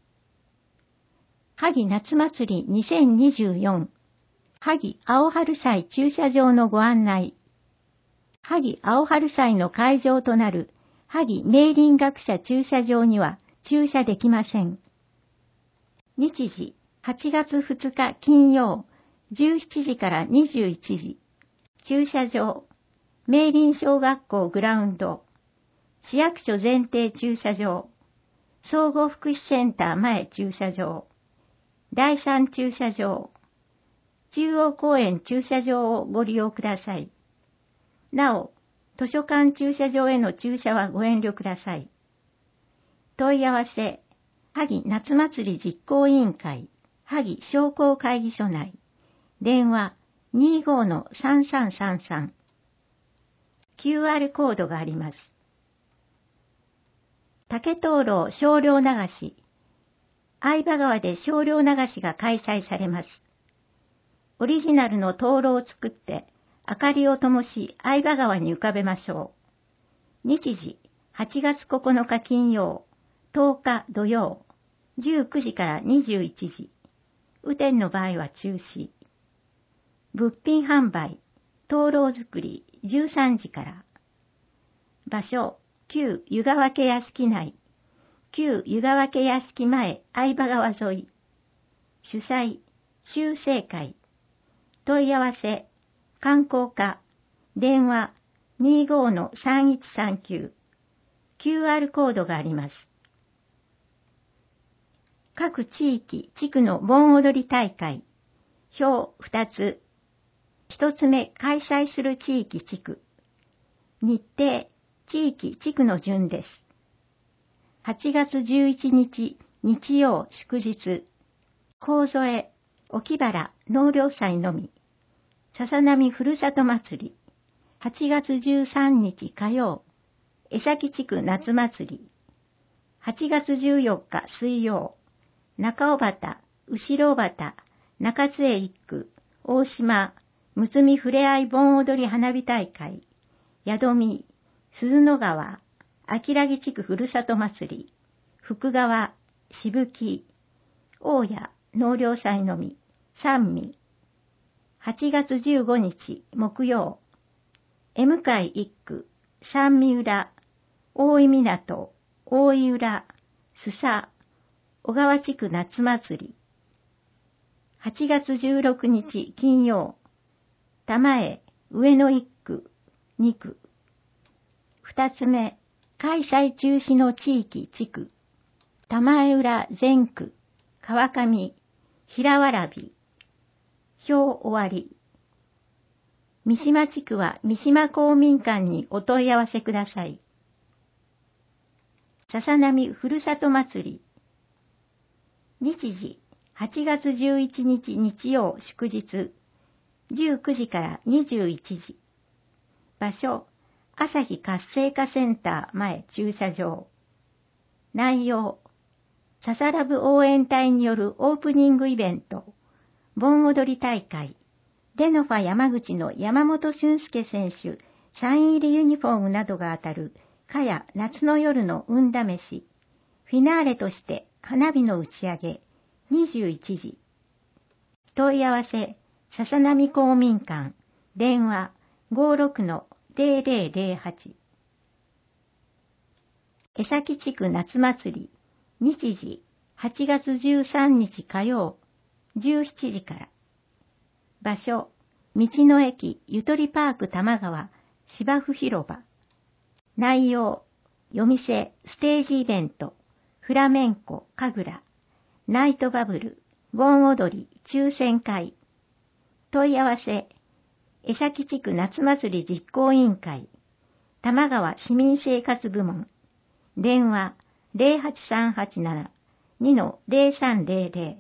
Speaker 4: 萩夏祭りにせんにじゅうよん、萩青春祭駐車場のご案内。萩青春祭の会場となる萩明林学者駐車場には駐車できません。日時、はちがつふつか金曜、じゅうしちじからにじゅういちじ。駐車場、明林小学校グラウンド、市役所前庭駐車場、総合福祉センター前駐車場、だいさん駐車場、中央公園駐車場をご利用ください。なお、図書館駐車場への駐車はご遠慮ください。問い合わせ、萩夏祭り実行委員会、萩商工会議所内、電話 にじゅうごのさんさんさんさん。キューアール コードがあります。竹灯籠少量流し、相場川で少量流しが開催されます。オリジナルの灯籠を作って、明かりを灯し相場川に浮かべましょう。日時、はちがつここのか金曜、とおか土曜、じゅうくじからにじゅういちじ。雨天の場合は中止。物品販売、灯籠作りじゅうさんじから。場所、旧湯川家屋敷内、旧湯川家屋敷前相場川沿い。主催、修正会。問い合わせ、観光課、電話 にじゅうごのさんいちさんきゅう。キューアール コードがあります。各地域、地区の盆踊り大会。表ふたつ。ひとつめ、開催する地域、地区。日程、地域、地区の順です。はちがつじゅういちにち、日曜、祝日。神添、沖原、納涼祭のみ。笹波ふるさと祭り。はちがつじゅうさんにち火曜。江崎地区夏祭り。はちがつじゅうよっか水曜。中尾端、後ろ尾端、中津江一区、大島、むつみふれあい盆踊り花火大会。宿見、鈴野川、秋良木地区ふるさと祭り。福川、しぶき、大谷、納涼祭のみ、三味。はちがつじゅうごにち木曜。江向一区、三味浦、大井港、大井浦、須佐、小川地区夏祭り。はちがつじゅうろくにち金曜。玉江、上野一区、二区。二つ目、開催中止の地域地区。玉江浦全区、川上、平わらび。表終わり。三島地区は三島公民館にお問い合わせください。笹波ふるさと祭り。日時、はちがつじゅういちにち日曜祝日、じゅうくじからにじゅういちじ。場所、朝日活性化センター前駐車場。内容、ササラブ応援隊によるオープニングイベント、盆踊り大会、デノファ山口の山本俊介選手、サイン入りユニフォームなどが当たる、かや夏の夜の運試し、フィナーレとして花火の打ち上げ、にじゅういちじ。問い合わせ、笹波公民館、電話 ごじゅうろくのぜろぜろぜろはち。江崎地区夏祭り、日時、はちがつじゅうさんにち火曜、じゅうしちじから。場所、道の駅ゆとりパーク玉川芝生広場。内容、夜店ステージイベント、フラメンコ神楽、ナイトバブル、盆踊り抽選会。問い合わせ、江崎地区夏祭り実行委員会、玉川市民生活部門。電話ゼロはちさんはちなな にのゼロさんゼロゼロ。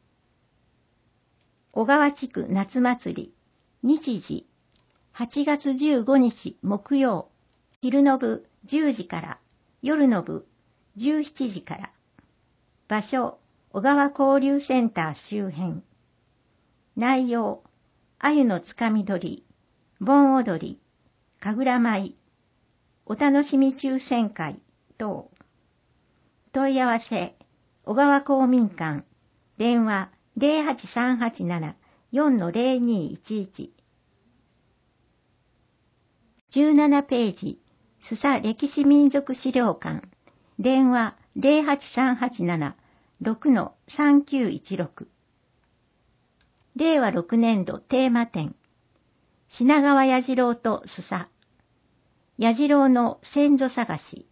Speaker 4: 小川地区夏祭り、日時、はちがつじゅうごにち木曜、昼の部じゅうじから、夜の部じゅうしちじから。場所、小川交流センター周辺。内容、鮎のつかみ取り、 盆踊り、神楽舞、お楽しみ抽選会等。問い合わせ、小川公民館、電話 ゼロはちさんはちなな よんのゼロにいちいち。じゅうななページ、須佐歴史民族資料館、電話 ゼロはちさんはちなな ろくのさんきゅういちろく。れいわろくねんどテーマ展、品川彌次郎と須佐、彌次郎の先祖探し。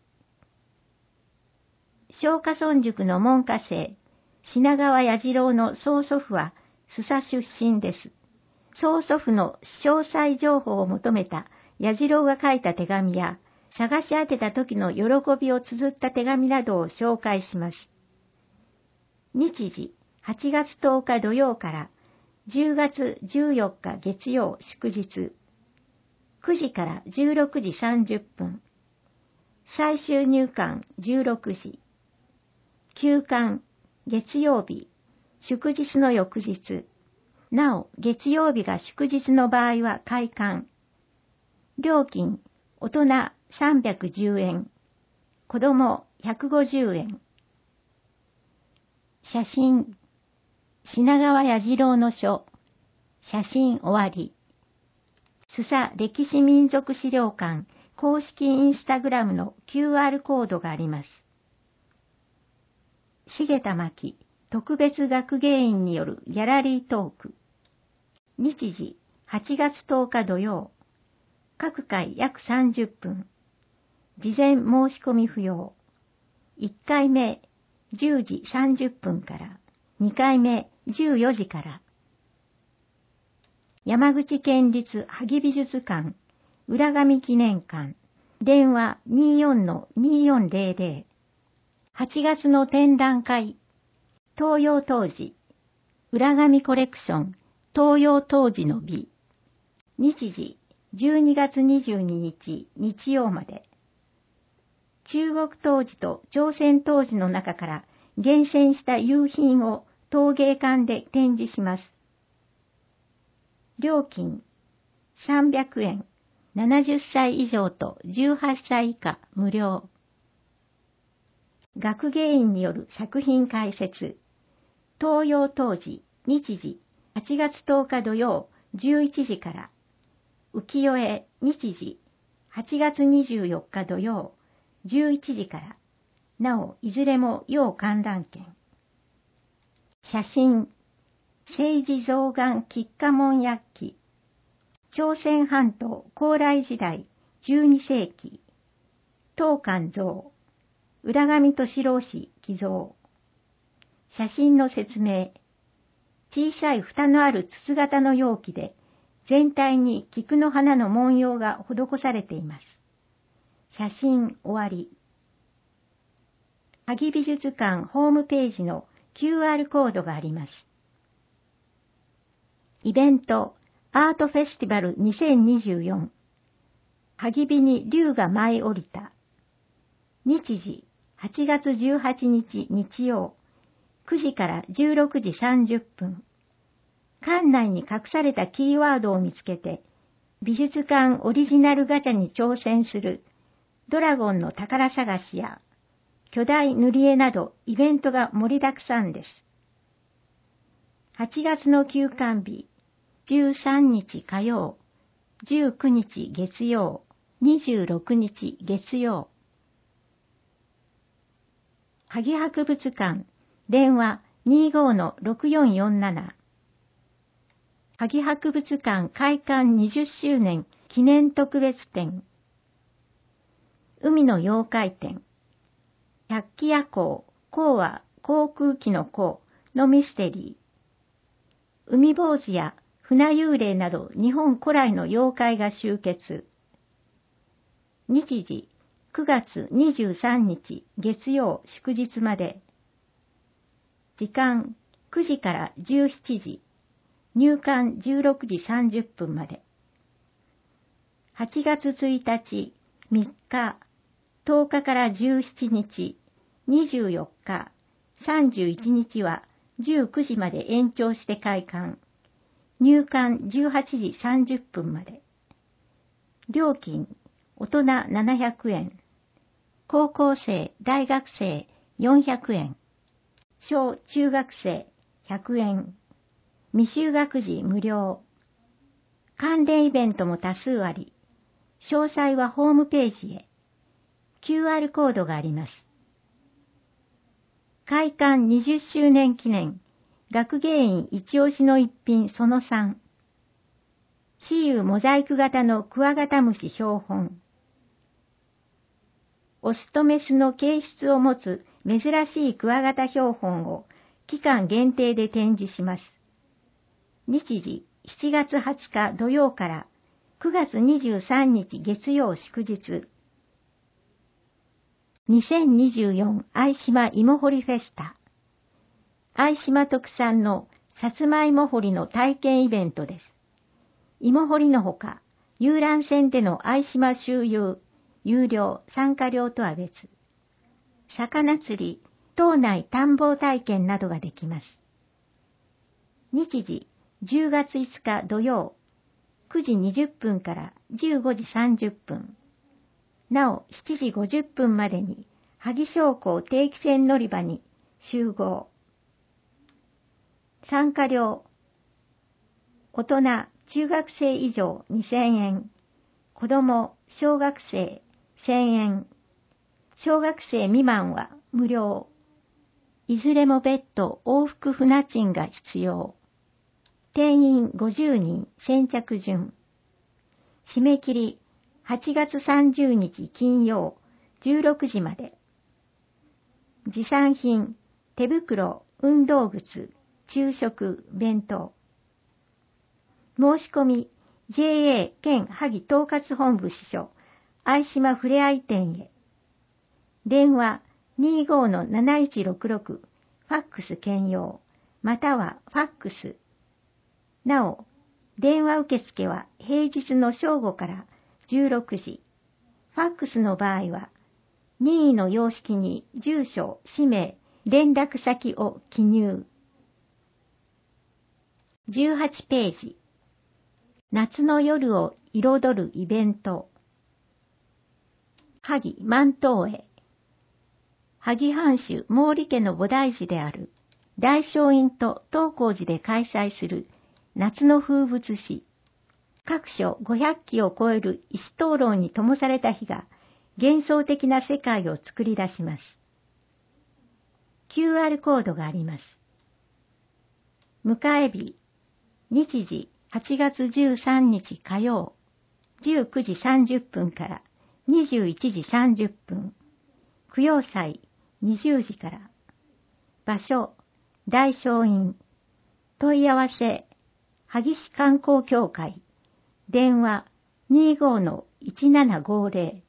Speaker 4: 松下村塾の門下生、品川彌次郎の曽祖父は須佐出身です。曽祖父の詳細情報を求めた彌次郎が書いた手紙や、探し当てた時の喜びを綴った手紙などを紹介します。日時、はちがつとおか土曜からじゅうがつじゅうよっか月曜祝日、くじからじゅうろくじさんじゅっぷん、最終入館じゅうろくじ、休館月曜日、祝日の翌日、なお月曜日が祝日の場合は開館。料金、大人さんびゃくじゅうえん、子供ひゃくごじゅうえん。写真、品川彌次郎の書、写真終わり。須佐歴史民族資料館公式インスタグラムの キューアール コードがあります。重田真紀特別学芸員によるギャラリートーク。日時、はちがつとおか土曜。各回約さんじゅっぷん。事前申し込み不要。いっかいめじゅうじさんじゅっぷんから、にかいめじゅうよじから。山口県立萩美術館浦上記念館、電話 にじゅうよんのにじゅうよんゼロゼロ。はちがつの展覧会、東洋陶磁、浦上コレクション、東洋陶磁の美。日時、じゅうにがつにじゅうににち日曜まで。中国陶磁と朝鮮陶磁の中から厳選した釉品を陶芸館で展示します。料金、さんびゃくえん、ななじゅっさい以上とじゅうはっさい以下無料。学芸員による作品解説。東洋陶磁、日時、はちがつとおか土曜じゅういちじから。浮世絵、日時、はちがつにじゅうよっか土曜じゅういちじから。なお、いずれも要観覧券。写真、政治象眼吉家門薬器。朝鮮半島高麗時代じゅうにせいき。当館像。浦上敏郎氏寄贈。写真の説明。小さい蓋のある筒型の容器で、全体に菊の花の文様が施されています。写真終わり。萩美術館ホームページの キューアール コードがあります。イベント、アートフェスティバルにせんにじゅうよん。萩美に龍が舞い降りた。日時、はちがつじゅうはちにち日曜、くじからじゅうろくじさんじゅっぷん。館内に隠されたキーワードを見つけて、美術館オリジナルガチャに挑戦するドラゴンの宝探しや巨大塗り絵などイベントが盛りだくさんです。はちがつの休館日、じゅうさんにち火曜、じゅうくにち月曜、にじゅうろくにち月曜。萩博物館、電話 にじゅうごのろくよんよんなな。萩博物館開館にじゅっしゅうねん記念特別展。海の妖怪展。百鬼夜行、航は航空機の航のミステリー。海坊主や船幽霊など日本古来の妖怪が集結。日時、くがつにじゅうさんにち月曜祝日まで。時間、くじからじゅうしちじ。入館じゅうろくじさんじゅっぷんまで。はちがつついたち、みっか、とおかからじゅうしちにち、にじゅうよっか、さんじゅういちにちはじゅうくじまで延長して開館。入館じゅうはちじさんじゅっぷんまで。 料金、大人ななひゃくえん。高校生、大学生よんひゃくえん。小中学生ひゃくえん。未就学児無料。関連イベントも多数あり、詳細はホームページへ。キューアール コードがあります。開館にじゅっしゅうねん記念、学芸員一押しの一品そのさん。雌雄モザイク型のクワガタムシ標本。オスとメスの形質を持つ珍しいクワガタ標本を期間限定で展示します。日時しちがつはつか土曜からくがつにじゅうさんにち月曜祝日。にせんにじゅうよん愛島芋掘りフェスタ。愛島特産のさつまいも掘りの体験イベントです。芋掘りのほか、遊覧船での愛島周遊、有料、参加料とは別。魚釣り、島内探訪体験などができます。日時、じゅうがついつか土曜、くじにじゅっぷんからじゅうごじさんじゅっぷん。なお、しちじごじゅっぷんまでに、萩商港定期船乗り場に集合。参加料、大人、中学生以上にせんえん、子供、小学生せんえん、小学生未満は無料。いずれも別途往復船賃が必要。定員ごじゅうにん先着順。締め切りはちがつさんじゅうにち金曜じゅうろくじまで。持参品、手袋、運動靴、昼食、弁当。申し込み、ジェーエー 県萩統括本部支所、愛島ふれあい店へ。電話 にじゅうごのなないちろくろく、ファックス兼用、またはファックス。なお、電話受付は平日の正午からじゅうろくじ。ファックスの場合は、任意の様式に住所、氏名、連絡先を記入。じゅうはちページ。夏の夜を彩るイベント。萩万灯会。萩藩主毛利家の菩提寺である大聖院と東光寺で開催する夏の風物詩。各所ごひゃっきを超える石灯籠に灯された火が幻想的な世界を作り出します。キューアール コードがあります。迎え日、日時はちがつじゅうさんにち火曜、じゅうくじさんじゅっぷんからにじゅういちじさんじゅっぷん。供養祭にじゅうじから。場所、大聖院。問い合わせ、萩市観光協会。電話 にじゅうごのいちななごぜろ。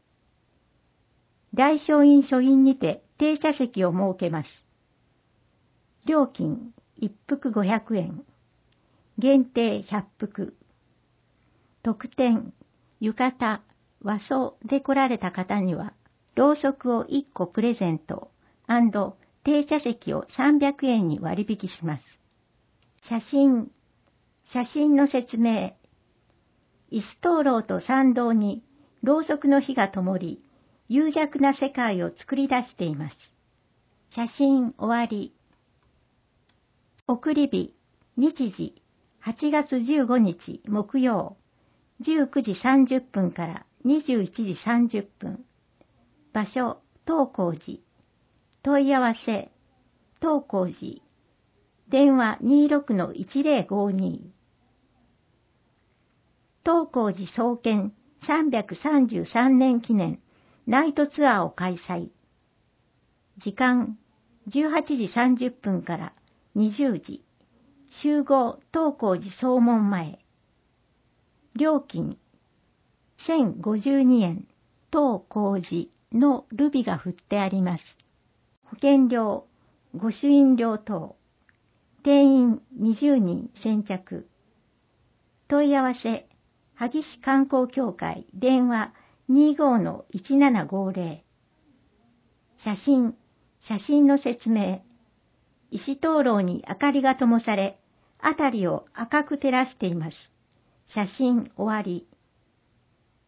Speaker 4: 大聖院書院にて停車席を設けます。料金一服ごひゃくえん。限定ひゃっぷく。特典、浴衣、和装で来られた方には、ろうそくをいっこプレゼント&停車席をさんびゃくえんに割引します。写真、写真の説明。石灯籠と参道にろうそくの火が灯り、幽寂な世界を作り出しています。写真終わり。送り日、日時、はちがつじゅうごにち木曜、じゅうくじさんじゅっぷんからにじゅういちじさんじゅっぷん。場所、東光寺。問い合わせ、東光寺。電話 にじゅうろくのいちぜろごに。東光寺創建さんびゃくさんじゅうさんねん記念ナイトツアーを開催。時間、じゅうはちじさんじゅっぷんからにじゅうじ。集合東光寺総門前。料金、せんごじゅうにえん、東光寺のルビが振ってあります。保険料、御朱印料等。定員にじゅうにん先着。問い合わせ、萩市観光協会電話 にじゅうごのいちななごぜろ。写真、写真の説明。石灯籠に明かりが灯され、あたりを赤く照らしています。写真終わり。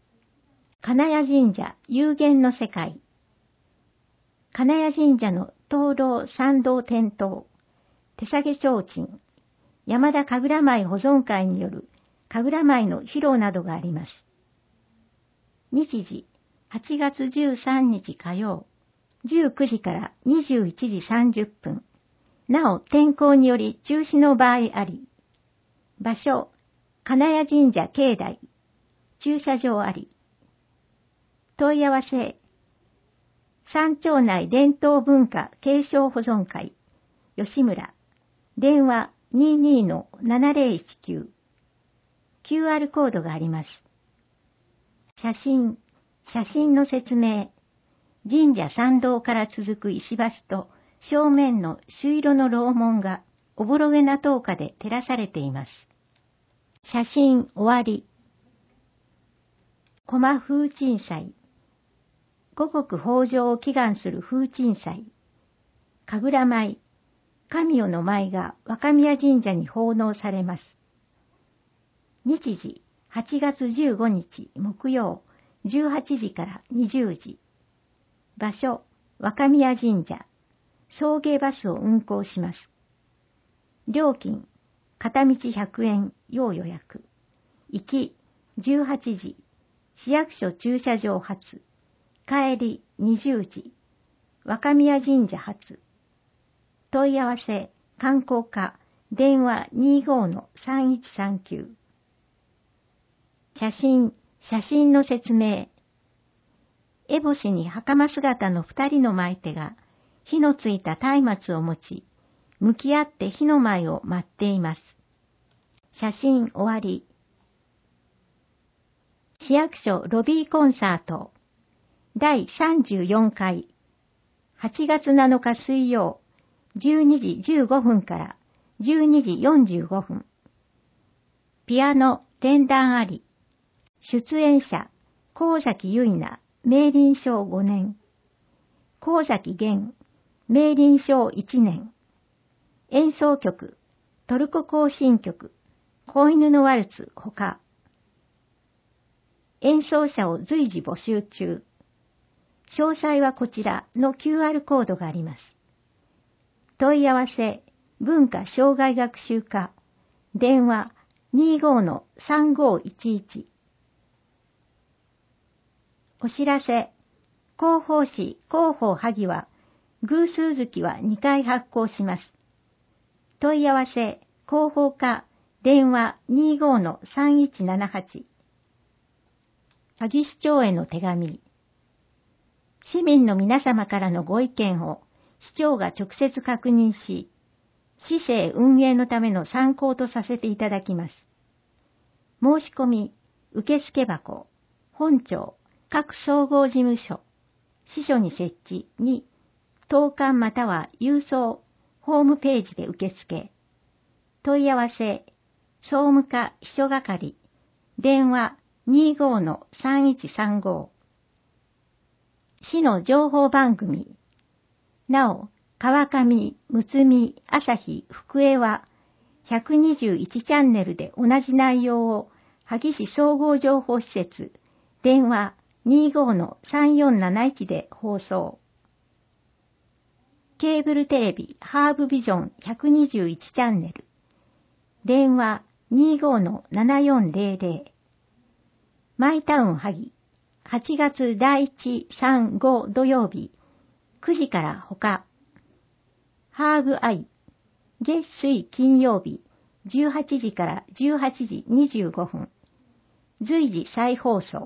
Speaker 4: 金谷神社有限の世界。金谷神社の灯籠参道点灯、手下げ提灯、山田神楽舞保存会による神楽舞の披露などがあります。日時、はちがつじゅうさんにち火曜、じゅうくじからにじゅういちじさんじゅっぷん。なお、天候により中止の場合あり。場所、金谷神社境内。駐車場あり。問い合わせ、山町内伝統文化継承保存会、吉村。電話 にじゅうにのななぜろいちきゅう。キューアール コードがあります。写真、写真の説明。神社参道から続く石橋と正面の朱色の楼門がおぼろげな灯火で照らされています。写真終わり。駒風鎮祭。五穀豊穣を祈願する風鎮祭。神楽舞、神代の舞が若宮神社に奉納されます。日時、はちがつじゅうごにち木曜、じゅうはちじからにじゅうじ。場所、若宮神社。送迎バスを運行します。料金、片道ひゃくえん、要予約。行き、じゅうはちじ。市役所駐車場発。帰り、にじゅうじ。若宮神社発。問い合わせ、観光課、電話 にじゅうごのさんいちさんきゅう。写真、写真の説明。烏帽子に袴姿の二人の舞手が、火のついた松明を持ち、向き合って火の舞を舞っています。写真終わり。市役所ロビーコンサート、だいさんじゅうよんかい、はちがつなのか水曜、じゅうにじじゅうごふんからじゅうにじよんじゅうごふん。ピアノ、連弾あり。出演者、神崎結菜、明倫賞ごねん。神崎玄、明倫賞いちねん。演奏曲、トルコ行進曲、子犬のワルツほか。演奏者を随時募集中。詳細はこちらの キューアール コードがあります。問い合わせ、文化障害学習課、電話 にじゅうごのさんごいちいち。お知らせ、広報誌広報萩は、偶数月はにかい発行します。問い合わせ、広報課、電話 にじゅうごのさんいちななはち。萩市長への手紙。市民の皆様からのご意見を市長が直接確認し、市政運営のための参考とさせていただきます。申し込み、受付箱、本庁、各総合事務所、支所に設置に、投函または郵送、ホームページで受付。問い合わせ、総務課秘書係、電話 にじゅうごのさんいちさんご。市の情報番組。なお、川上、むつみ、朝日、福江は、ひゃくにじゅういちチャンネルで同じ内容を、萩市総合情報施設、電話 にじゅうごのさんよんなないちで放送。ケーブルテレビ、ハーブビジョンひゃくにじゅういちチャンネル。電話 にじゅうごのななよんぜろぜろ。マイタウン萩、はちがつだいいち、さん、ご土曜日、くじからほか。ハーブアイ、月水金曜日、じゅうはちじからじゅうはちじにじゅうごふん。随時再放送。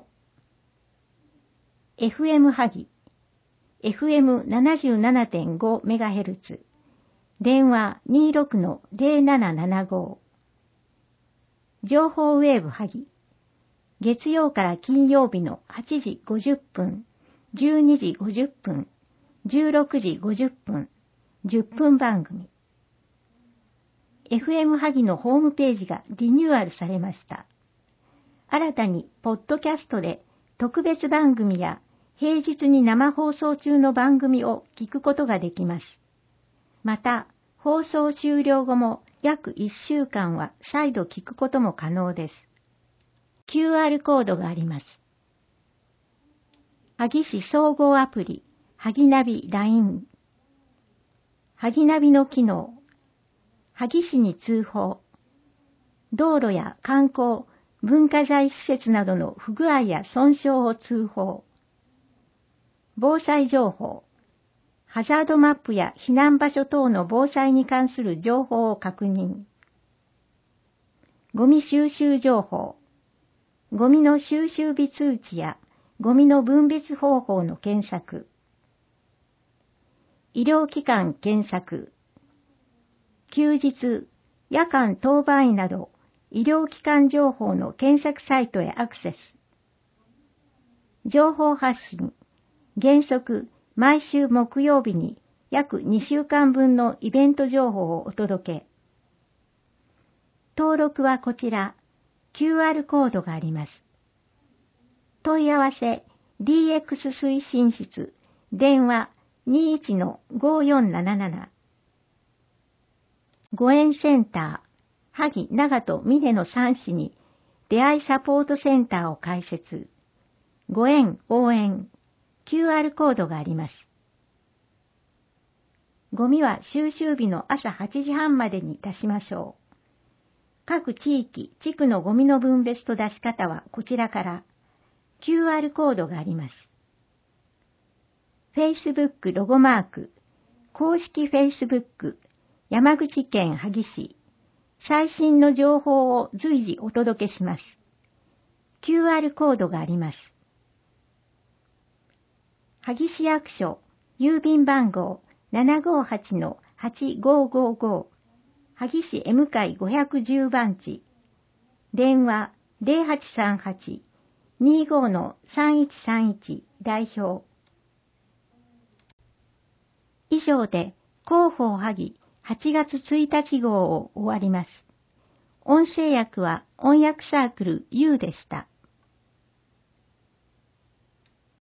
Speaker 4: エフエム 萩、エフエムななじゅうななてんごメガヘルツ。電話 にじゅうろくのぜろななななご。情報ウェーブ萩、月曜から金曜日のはちじごじゅっぷん、じゅうにじごじゅっぷん、じゅうろくじごじゅっぷん、じゅっぷん番組。エフエム 萩のホームページがリニューアルされました。新たにポッドキャストで特別番組や平日に生放送中の番組を聞くことができます。また、放送終了後も約いっしゅうかんは再度聞くことも可能です。キューアール コードがあります。 萩市総合アプリ、萩ナビ ライン。萩ナビの機能。萩市に通報。道路や観光、文化財施設などの不具合や損傷を通報。防災情報。ハザードマップや避難場所等の防災に関する情報を確認。ゴミ収集情報。ゴミの収集日通知やゴミの分別方法の検索。医療機関検索。休日、夜間当番医など医療機関情報の検索サイトへアクセス。情報発信。原則、毎週木曜日に約にしゅうかんぶんのイベント情報をお届け。登録はこちら、キューアール コードがあります。問い合わせ、ディーエックス 推進室、電話 にいちのごよんなななな。ご縁センター、萩長門峰のさん市に出会いサポートセンターを開設。ご縁応援、キューアール コードがあります。ゴミは収集日の朝はちじはんまでに出しましょう。各地域、地区のゴミの分別と出し方はこちらから キューアール コードがあります。Facebook ロゴマーク、公式 Facebook、山口県萩市、最新の情報を随時お届けします。キューアール コードがあります。萩市役所、郵便番号 ななごはちのはちごーごーごー、萩市 M 会ごひゃくじゅう番地、電話 ゼロはちさんはち にーごーのさんいちさんいち 代表。以上で広報萩はちがつついたち号を終わります。音声訳は音訳サークル U でした。